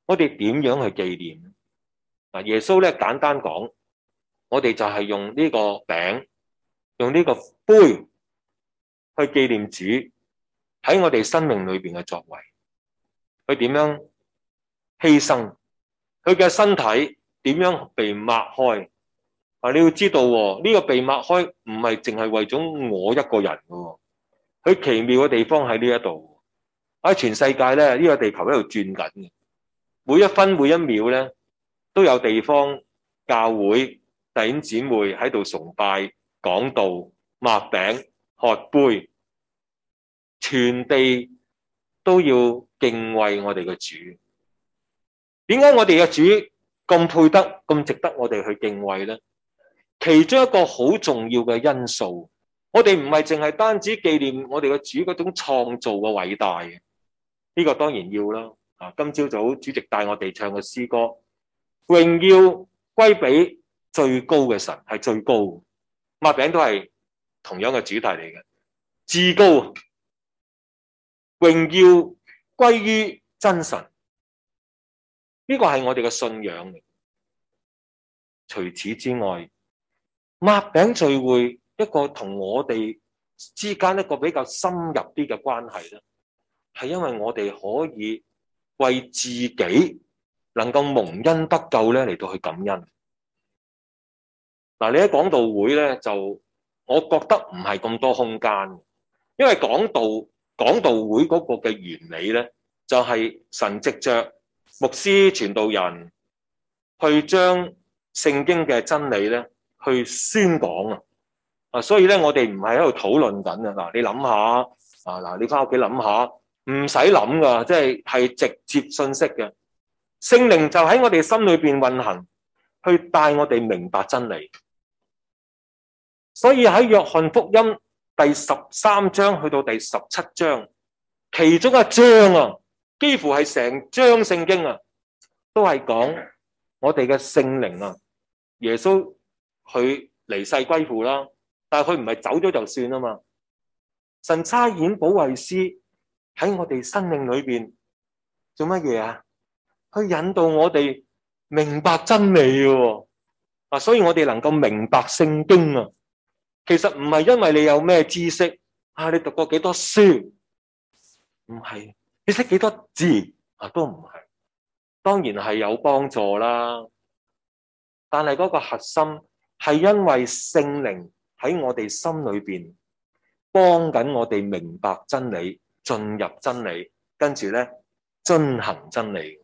我哋點樣去紀念？嗱，耶穌咧簡單講，我哋就係用呢個餅，用呢個杯去紀念主喺我哋生命裏邊嘅作為，佢點樣犧牲，佢嘅身體點樣被擘開。啊，你要知道喎，呢個被擘開唔係淨係為咗我一個人嘅，佢奇妙嘅地方喺呢一度。喺全世界咧，呢個地球喺度轉緊嘅，每一分每一秒咧都有地方教會弟兄姊妹喺度崇拜、講道、擘餅、喝杯，全地都要敬畏我哋嘅主。點解我哋嘅主咁配得、咁值得我哋去敬畏咧？其中一個好重要嘅因素，我哋唔係淨係單止紀念我哋嘅主嗰種創造嘅偉大嘅，呢個當然要啦。啊，今朝早主席帶我哋唱嘅詩歌，榮耀歸俾最高嘅神，係最高。擘餅都係同樣嘅主題嚟嘅，至高，榮耀歸於真神。呢個係我哋嘅信仰嚟。除此之外，擘餅聚會一個同我哋之間一個比較深入啲嘅關係咧，係因為我哋可以為自己能夠蒙恩得救咧嚟到去感恩。嗱，你喺講道會咧，就我覺得唔係咁多空間，因為講道講道會嗰個嘅原理咧，就係神藉着牧師傳道人去將聖經嘅真理咧去宣講啊。啊，所以咧我哋唔係喺度討論緊啊。嗱，你諗下啊，嗱，你翻屋企諗下，唔使諗噶，即係係直接信息嘅。聖靈就喺我哋心裏邊運行，去帶我哋明白真理。所以喺約翰福音第十三章去到第十七章，其中一章啊，幾乎係成章聖經啊，都係講我哋嘅聖靈啊。耶穌佢離世歸父啦，但係佢唔係走咗就算啊嘛。神差遣保惠師喺我哋生命裏邊做乜嘢啊？去引導我哋明白真理嘅啊，所以我哋能夠明白聖經啊。其實唔係因為你有咩知識啊，你讀過幾多書，唔係，你識幾多字啊，都唔係。當然係有幫助啦，但係嗰個核心係因為聖靈喺我哋心裏邊幫緊我哋明白真理，進入真理，跟住咧遵行真理。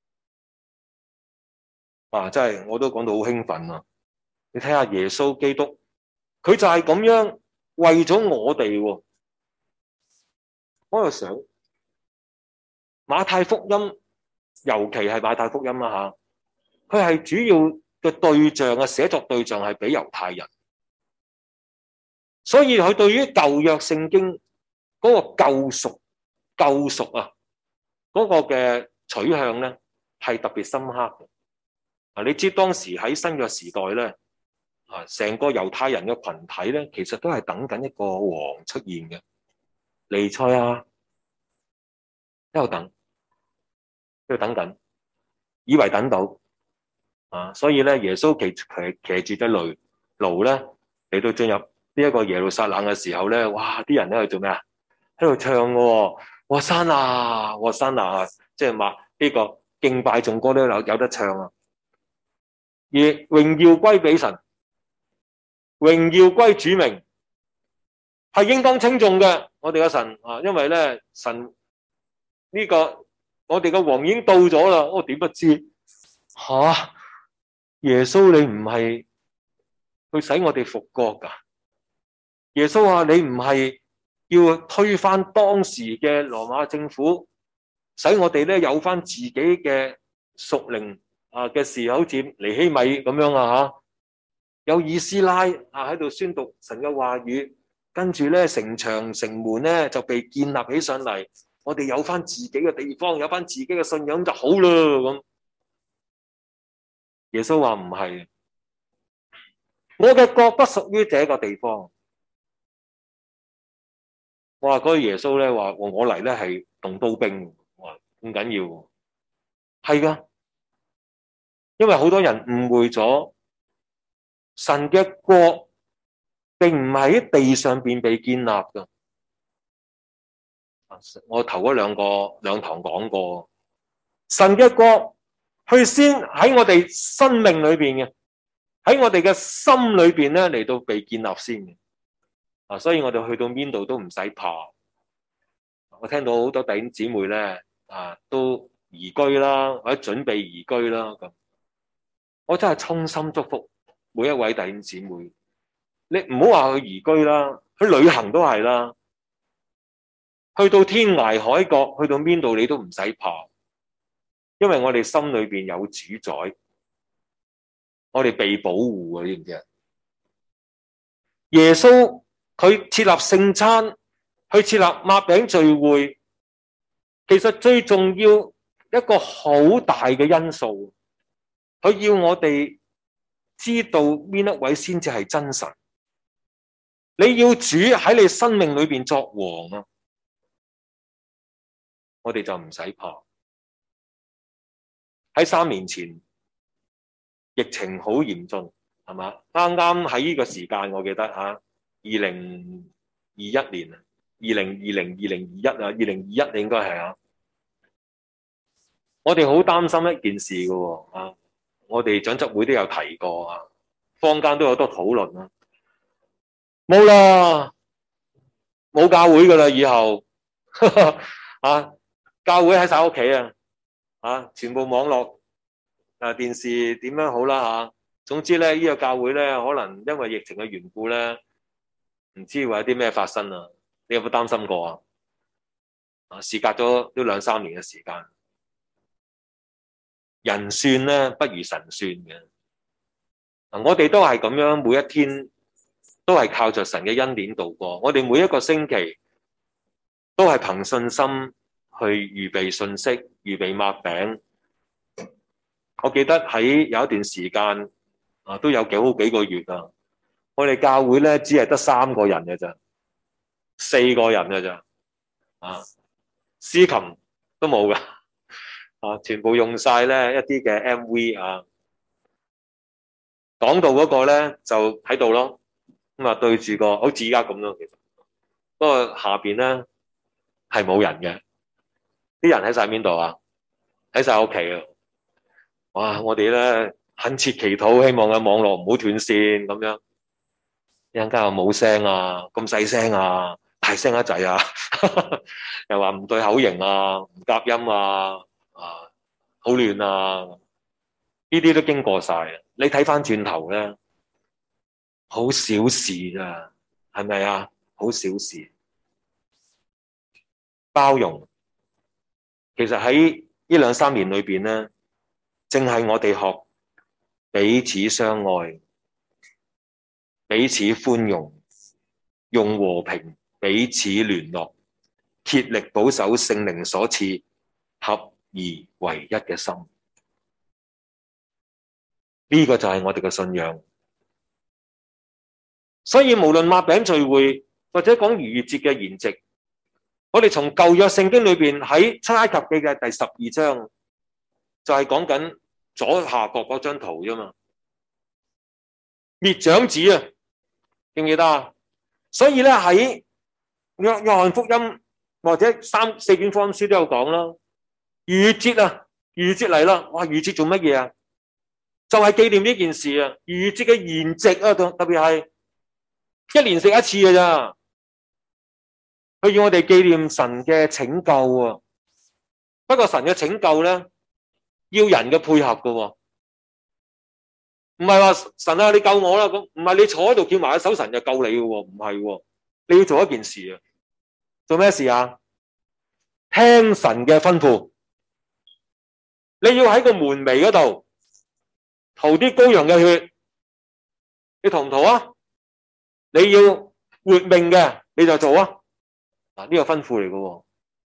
啊，真係我都講到好興奮啊！你睇下耶穌基督。佢就係咁樣為咗我哋喎。我又想馬太福音，尤其係馬太福音啦吓，佢係主要嘅對象啊，寫作對象係俾猶太人，所以佢對於舊約聖經嗰個救贖、救贖啊嗰個嘅取向咧係特別深刻嘅。啊，你知當時喺新約時代咧。啊！成個猶太人嘅群體咧，其實都係等緊一個王出現嘅，彌賽亞，一路等，一路等緊，以為等到啊，所以咧，耶穌騎騎騎住隻驢驢咧嚟到進入呢一個耶路撒冷嘅時候咧，哇！啲人喺度做咩啊？喺度唱嘅，和散那，和散那，即係話呢個敬拜頌歌都有有得唱啊！而榮耀歸俾神。榮耀歸主名，係應當稱頌嘅，我哋嘅神啊，因為咧神呢、這個我哋嘅王已經到咗啦，我點不知吓、啊？耶穌你唔係去使我哋復國噶？耶穌話你唔係要推翻當時嘅羅馬政府，使我哋咧有翻自己嘅屬靈啊嘅事，好似尼希米咁樣啊吓？有以斯拉啊喺度宣讀神嘅話語，跟住咧城牆城門咧就被建立起上嚟，我哋有翻自己嘅地方，有翻自己嘅信仰就好啦咁。耶穌話唔係，我嘅國不屬於這個地方。我話嗰個耶穌咧話我嚟咧係動刀兵，我話咁緊要， 係噶，因為好多人誤會咗神嘅國並唔係喺地上邊被建立噶。我頭嗰兩個兩堂講過，神嘅國佢先喺我哋生命裏邊嘅，喺我哋嘅心裏邊咧嚟到被建立先嘅。啊，所以我哋去到邊度都唔使怕。我聽到好多弟兄姊妹咧啊，都移居啦，或者準備移居啦咁。我真係衷心祝福每一位弟兄姊妹。你唔好話去移居啦，去旅行都係啦。去到天涯海角，去到邊度你都唔使怕，因為我哋心裏邊有主宰，我哋被保護嘅，知唔知啊？耶穌佢設立聖餐，去設立擘餅聚會，其實最重要一個好大嘅因素，佢要我哋知道邊一位先至係真神。你要主喺你生命裏邊作王啊！我哋就唔使怕。喺三年前，疫情好嚴峻，係嘛？啱啱喺呢個時間，我記得啊，二零二一年啊，二零二零二零二一啊，二零二一應該係啊。我哋好擔心一件事嘅喎啊！我哋長執會都有提過啊，坊間都有多討論啊。冇啦，冇教會噶啦，以後啊！教會喺晒屋企啊，啊，全部網絡啊，電視點樣好啦吓、啊。總之咧，呢、這個教會咧，可能因為疫情嘅緣故咧，唔知會有啲咩發生啊？你有冇擔心過啊？啊，事隔咗都兩三年嘅時間，人算咧不如神算嘅。啊，我哋都係咁樣，每一天都係靠着神嘅恩典度過。我哋每一個星期都係憑信心去預備信息，預備擘餅。我記得喺有一段時間啊，都有幾好幾個月啊，我哋教會咧只係得三個人嘅咋，四個人嘅咋，啊，司琴都冇噶，啊，全部用晒咧一啲嘅 M V 啊，講道嗰個咧就喺度咯，咁啊對住個好似而家咁咯，其實，不過下邊咧係冇人嘅。啲人喺晒邊度啊？喺晒屋企啊！哇！我哋咧懇切祈禱，希望個網絡唔好斷線咁樣。一陣間又冇聲啊，咁細聲啊，大聲一滯啊，又話唔對口型啊，唔夾音啊，啊，好亂啊！呢啲都經過晒。你睇翻轉頭咧，好小事啊，係咪啊？好小事，包容。其實喺呢兩三年裏邊咧，正係我哋學彼此相愛、彼此寬容、用和平彼此聯絡，竭力保守聖靈所賜合而為一嘅心。呢個就係我哋嘅信仰。所以無論擘餅聚會或者講逾越節嘅筵席，我哋從舊約聖經裏邊喺出埃及記嘅第十二章，就係講緊左下角嗰張圖啫嘛，滅長子啊，記唔記得啊？所以咧喺約約翰福音或者三四卷福音書都有講啦，逾越節啊，逾越節嚟啦，哇！逾越節做乜嘢啊？就係、是、紀念呢件事啊，逾越節嘅筵席啊，特別係一年食一次嘅咋。佢要我哋紀念神嘅拯救啊！不過神嘅拯救咧，要人嘅配合噶，唔係話神啊，你救我啦，咁唔係你坐喺度叫埋隻手，神就救你嘅，唔係，你要做一件事啊！做咩事啊？聽神嘅吩咐，你要喺個門楣嗰度塗啲羔羊嘅血，你塗唔塗啊？你要活命嘅，你就做啊！嗱，呢個吩咐嚟嘅喎，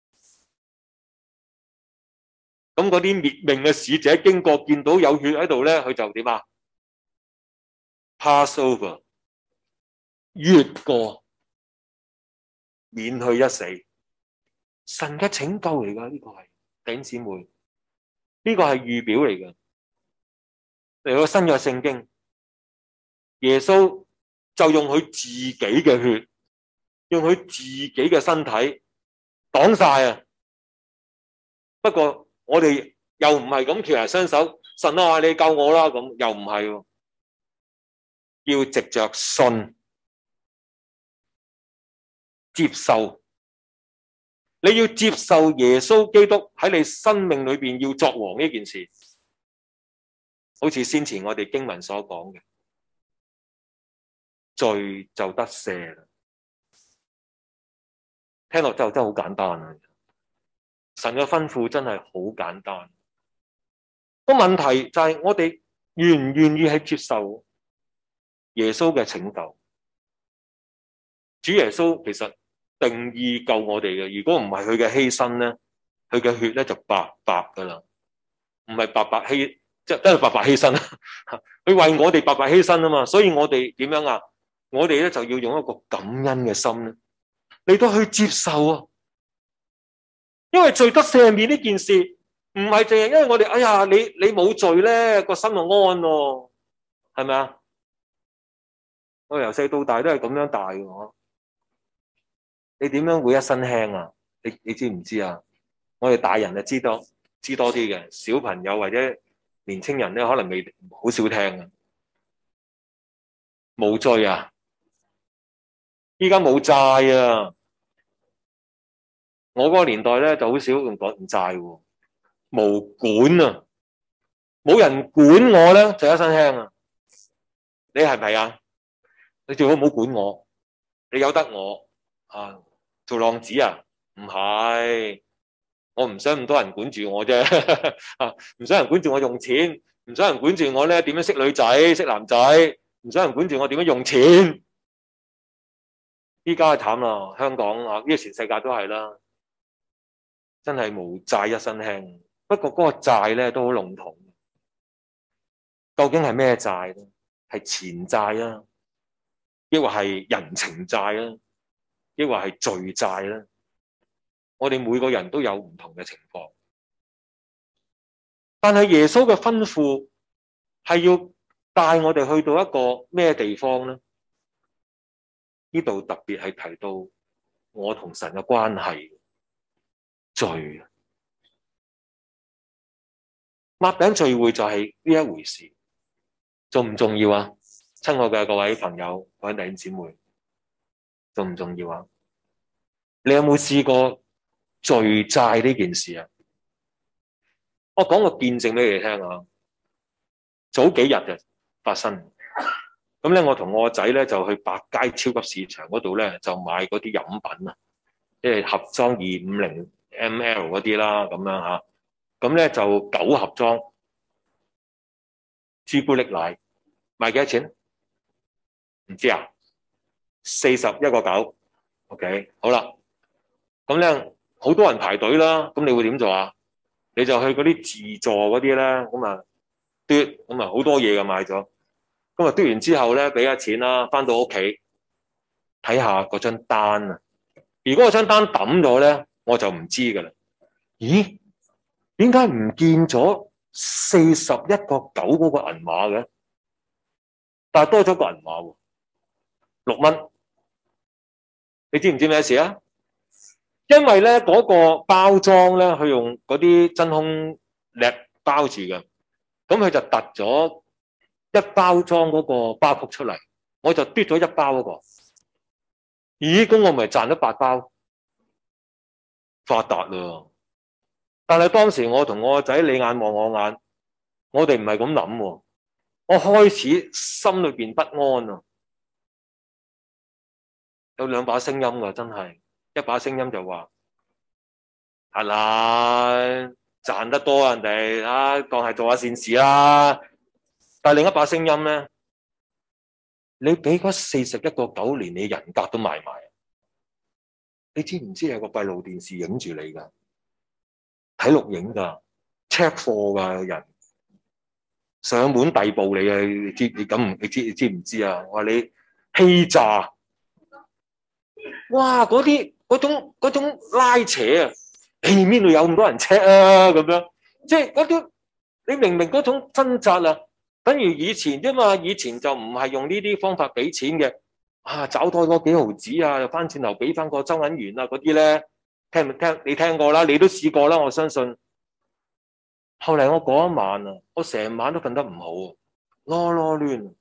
咁嗰啲滅命嘅使者經過，見到有血喺度咧，佢就點啊 ？Pass over， 越過，免去一死。神嘅拯救嚟㗎，呢個係弟兄姊妹。 呢個係預表嚟嘅。嚟到新約聖經，耶穌就用佢自己嘅血，用佢自己嘅身體擋晒啊！不過我哋又唔係咁翹埋雙手，神啊，你救我啦，咁又唔係喎，要藉着信接受，你要接受耶穌基督喺你生命裏邊要作王呢件事，好似先前我哋經文所講嘅，罪就得赦啦。聽落就真係好簡單啊！神嘅吩咐真係好簡單，個問題就係我哋願唔願意去接受耶穌嘅拯救。主耶穌其實定義救我哋嘅，如果唔係佢嘅犧牲咧，佢嘅血咧就白白噶啦，唔係白白犧，即係真係白白犧牲啦。佢為我哋白白犧牲啊嘛，所以我哋點樣啊？我哋咧就要用一個感恩嘅心咧，你都去接受啊。因為罪得赦免呢件事，唔係淨係因為我哋，哎呀，你你冇罪咧，個心就安咯，係咪啊？我由細到大都係咁樣大嘅，我你點樣會一身輕啊？你你知唔知啊？我哋大人就知道知多啲嘅，小朋友或者年青人咧，可能未好少聽嘅。冇罪啊！依家冇債啊！我嗰個年代咧就好少用講債喎，無管啊，冇人管我咧就一身輕啊！你係咪啊？你最好唔好管我，你由得我啊做浪子啊？唔係，我唔想咁多人管住我啫，啊唔想人管住我用錢，唔想人管住我咧點樣識女仔識男仔，唔想人管住我點樣用錢。依家慘啦，香港啊，呢個全世界都係啦。真係無債一身輕，不過嗰個債咧都好籠統。究竟係咩債咧？係錢債啊，抑或係人情債啊，抑或係罪債咧？我哋每個人都有唔同嘅情況，但係耶穌嘅吩咐係要帶我哋去到一個咩地方咧？呢度特別係提到我同神嘅關係。罪擘餅聚會就係呢一回事，重唔重要啊？親愛嘅各位朋友、各位弟兄姊妹，重唔重要啊？你有冇試過罪債呢件事啊？我講個見證俾你聽啊！早幾日就發生，咁咧我同我個仔咧就去百佳超級市場嗰度咧就買嗰啲飲品啊，即係盒裝二五零 M L 嗰啲啦，咁樣吓，咁咧就九盒裝朱古力奶，賣幾多錢？唔知啊，四十一個九。OK， 好啦，咁咧好多人排隊啦，咁你會點做啊？你就去嗰啲自助嗰啲咧，咁啊嘟，咁啊好多嘢嘅買咗，咁啊嘟完之後咧俾咗錢啦，翻到屋企睇下嗰張單啊，如果嗰張單抌咗咧，我就唔知噶啦。咦？點解唔見咗四十一個九嗰個銀碼嘅？但係多咗個銀碼喎，六蚊。你知唔知咩事啊？因為咧嗰個包裝咧，佢用嗰啲真空鋰包住嘅，咁佢就突咗一包裝嗰個包曲出嚟，我就嘟咗一包嗰個。咦？咁我咪賺咗八包，發達啦！但係當時我同我個仔你眼望我眼，我哋唔係咁諗喎，我開始心裏邊不安啊！有兩把聲音㗎，真係一把聲音就話：係啦，賺得多人哋啊，當係做下善事啦。但係另一把聲音咧，你俾嗰四十一個九，連你人格都賣埋，你知唔知有個閉路電視影住你㗎？睇錄影㗎 ，check 貨㗎，有人上門逮捕你啊！你知你咁你知你知唔知啊？我話你欺詐。哇！嗰啲嗰種嗰種拉扯啊，誒邊度有咁多人 check 啊？咁樣即係嗰啲你明明嗰種掙扎啊，等於以前啫嘛，以前就唔係用呢啲方法俾錢嘅，啊找多嗰幾毫子啊，又翻轉頭俾翻個收銀員啊嗰啲咧，聽唔聽？你聽過啦，你都試過啦，我相信。後嚟我嗰一晚啊，我成晚都瞓得唔好，囉囉攣。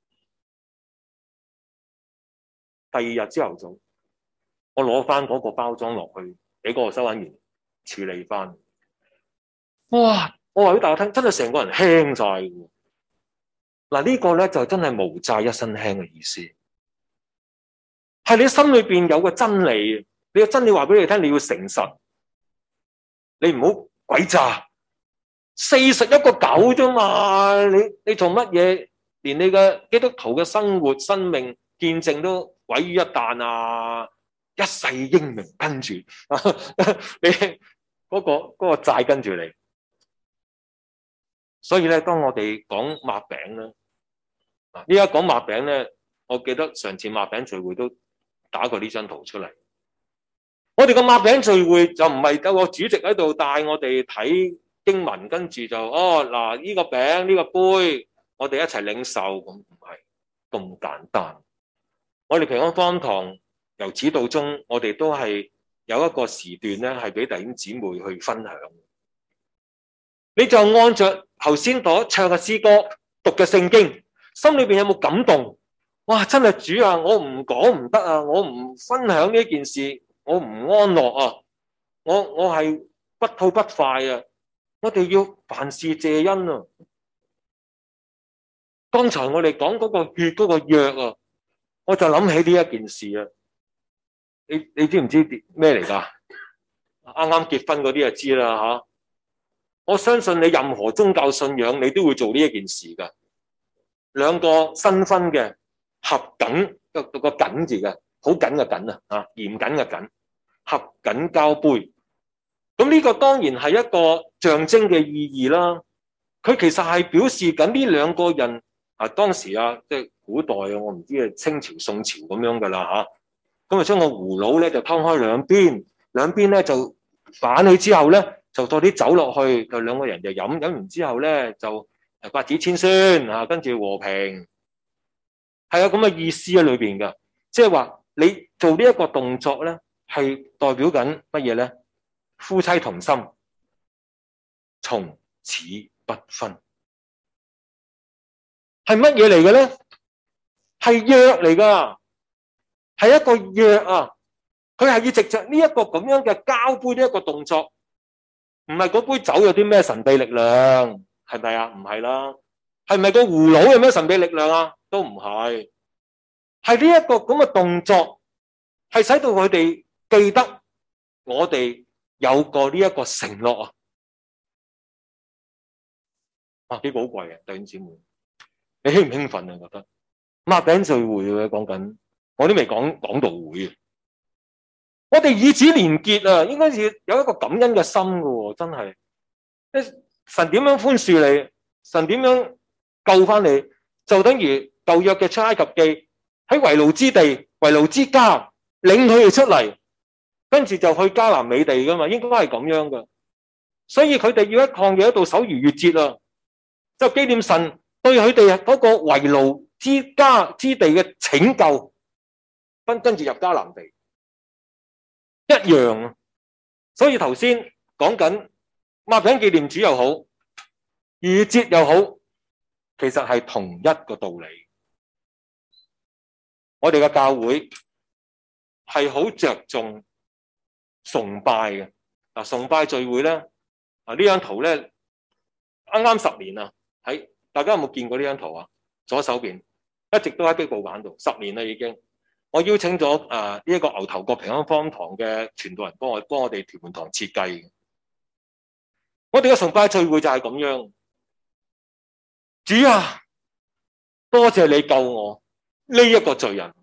第二日朝頭早，我攞翻嗰個包裝落去俾嗰個收銀員處理翻。哇！我話俾大家聽，真係成個人輕晒嘅。嗱，呢個咧就真係無債一身輕嘅意思，係你心裏邊有個真理，你個真理話俾你聽，你要誠實，你唔好鬼詐。四十一個九啫嘛，你你做乜嘢？連你嘅基督徒嘅生活、生命見證都毀於一旦啊！一世英名跟住你嗰、嗰個嗰、嗰個債跟住你。所以咧，當我哋講擘餅咧，依家講擘餅咧，我記得上次擘餅聚會都打過呢張圖出嚟。我哋個擘餅聚會就唔係有個主席喺度帶我哋睇經文，跟住就哦嗱，呢、呢個餅呢、呢個杯，我哋一齊領受，咁唔係咁簡單。我哋平安福音堂由始到終，我哋都係有一個時段咧，係俾弟兄姊妹去分享。你就按着頭先所唱嘅詩歌、讀嘅聖經，心裏邊有冇感動？哇！真係主啊，我唔講唔得啊，我唔分享呢件事，我唔安樂啊，我我係不吐不快啊！我哋要凡事謝恩啊！剛才我哋講嗰個血嗰個約啊，我就諗起呢一件事啊！你你知唔知咩嚟㗎？啱啱結婚嗰啲就知啦嚇。我相信你任何宗教信仰，你都會做呢一件事㗎。兩個新婚嘅合緊個個緊字嘅，好緊嘅緊啊，啊嚴謹嘅緊，合緊交杯。咁呢個當然係一個象徵嘅意義啦。佢其實係表示緊呢兩個人啊，當時啊，即係古代啊，我唔知係清朝、宋朝咁樣㗎啦嚇。咁啊，將個葫蘆咧就劏開兩邊，兩邊咧就反起之後咧，就倒啲酒落去，就兩個人就飲，飲完之後咧就誒百子千孫啊，跟住和平，係有咁嘅意思喺裏邊㗎。即係話你做呢一個動作咧，係代表緊乜嘢咧？夫妻同心，從此不分，係乜嘢嚟嘅咧？係約嚟㗎，係一個約啊！佢係要藉着呢一個咁樣嘅交杯呢一個動作。唔係嗰杯酒有啲咩神秘力量，係咪啊？唔係啦，係咪個葫蘆有咩神秘力量啊？都唔係，係呢一個咁嘅動作，係使到佢哋記得我哋有過呢一個承諾啊！啊，幾寶貴嘅弟兄姊妹，你興唔興奮啊？覺得擘餅聚會嘅講緊，我都未講講道會。我哋以此連結啊，應該要有一個感恩嘅心㗎喎，真係。神點樣寬恕你？神點樣救翻你？就等於舊約嘅出埃及記，喺為奴之地、為奴之家領佢哋出嚟，跟住就去迦南美地噶嘛，應該係咁樣噶。所以佢哋要喺曠野嗰度守逾越節啊，就紀念神對佢哋嗰個為奴之家之地嘅拯救，跟跟住入迦南地。一樣啊，所以頭先講緊擘餅紀念主又好，逾越節又好，其實係同一個道理。我哋嘅教會係好着重崇拜嘅。嗱，崇拜聚會咧，啊呢張圖咧啱啱十年啊，喺大家有冇見過呢張圖啊？左手邊一直都喺壁布板度，十年啦已經。我邀請咗誒呢一個牛頭角平安福音堂嘅傳道人幫我幫我哋屯門堂設計嘅。我哋嘅崇拜聚會就係咁樣。主啊，多謝你救我呢一個罪人。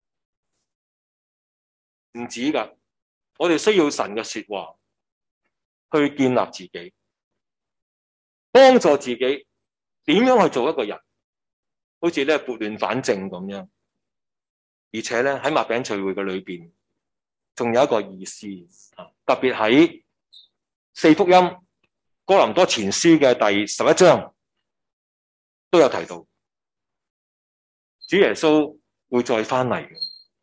唔止噶，我哋需要神嘅說話去建立自己，幫助自己點樣去做一個人，好似咧撥亂反正咁樣。而且咧喺擘餅聚會嘅裏邊，仲有一個意思啊，特別喺四福音哥林多前書嘅第十一章都有提到，主耶穌會再翻嚟嘅。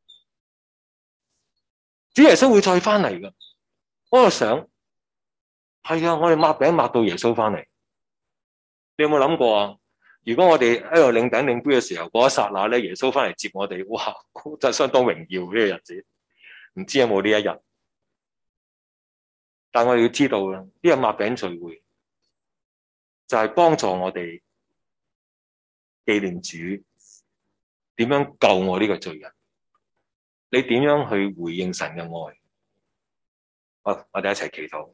主耶穌會再翻嚟嘅。我就想，係啊，我哋擘餅擘到耶穌翻嚟。你有冇諗過啊？如果我哋喺度領餅領杯嘅時候，嗰一剎那咧，耶穌翻嚟接我哋，哇，真係相當榮耀呢個日子。唔知有冇呢一日？但我哋要知道啦，呢個擘餅聚會就係幫助我哋紀念主點樣救我呢個罪人。你點樣去回應神嘅愛？好，我哋一齊祈禱。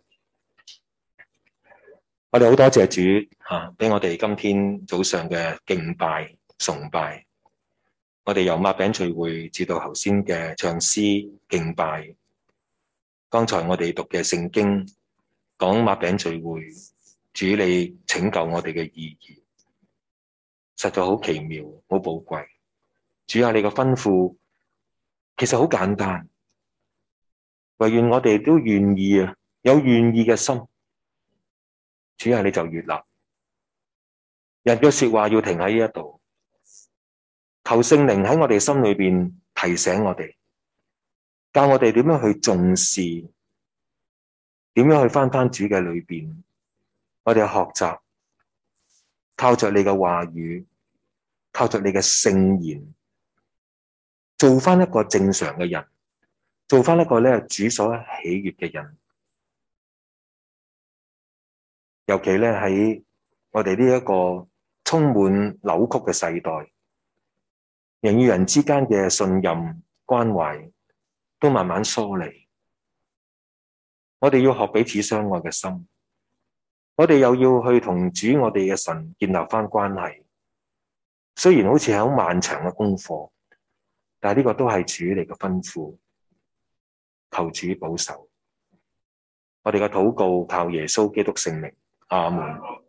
我哋好多謝主吓，俾我哋今天早上嘅敬拜崇拜。我哋由擘餅聚會至到頭先嘅唱詩敬拜。剛才我哋讀嘅聖經講擘餅聚會，主你拯救我哋嘅意義，實在好奇妙，好寶貴。主啊，你嘅吩咐其實好簡單，唯願我哋都願意啊，有願意嘅心。主啊，你就悅納。人嘅說話要停喺呢一度，求聖靈喺我哋心裏邊提醒我哋，教我哋點樣去重視，點樣去返返主嘅裏邊。我哋學習靠着你嘅話語，靠着你嘅聖言，做返一個正常嘅人，做返一個咧主所喜悅嘅人。尤其咧喺我哋呢一個充滿扭曲嘅世代，人與人之間嘅信任關懷都慢慢疏離。我哋要學彼此相愛嘅心，我哋又要去同主我哋嘅神建立返關係。雖然好似係好漫長嘅功課，但係呢個都係主嚟嘅吩咐。求主保守我哋嘅禱告，靠耶穌基督聖名。阿門。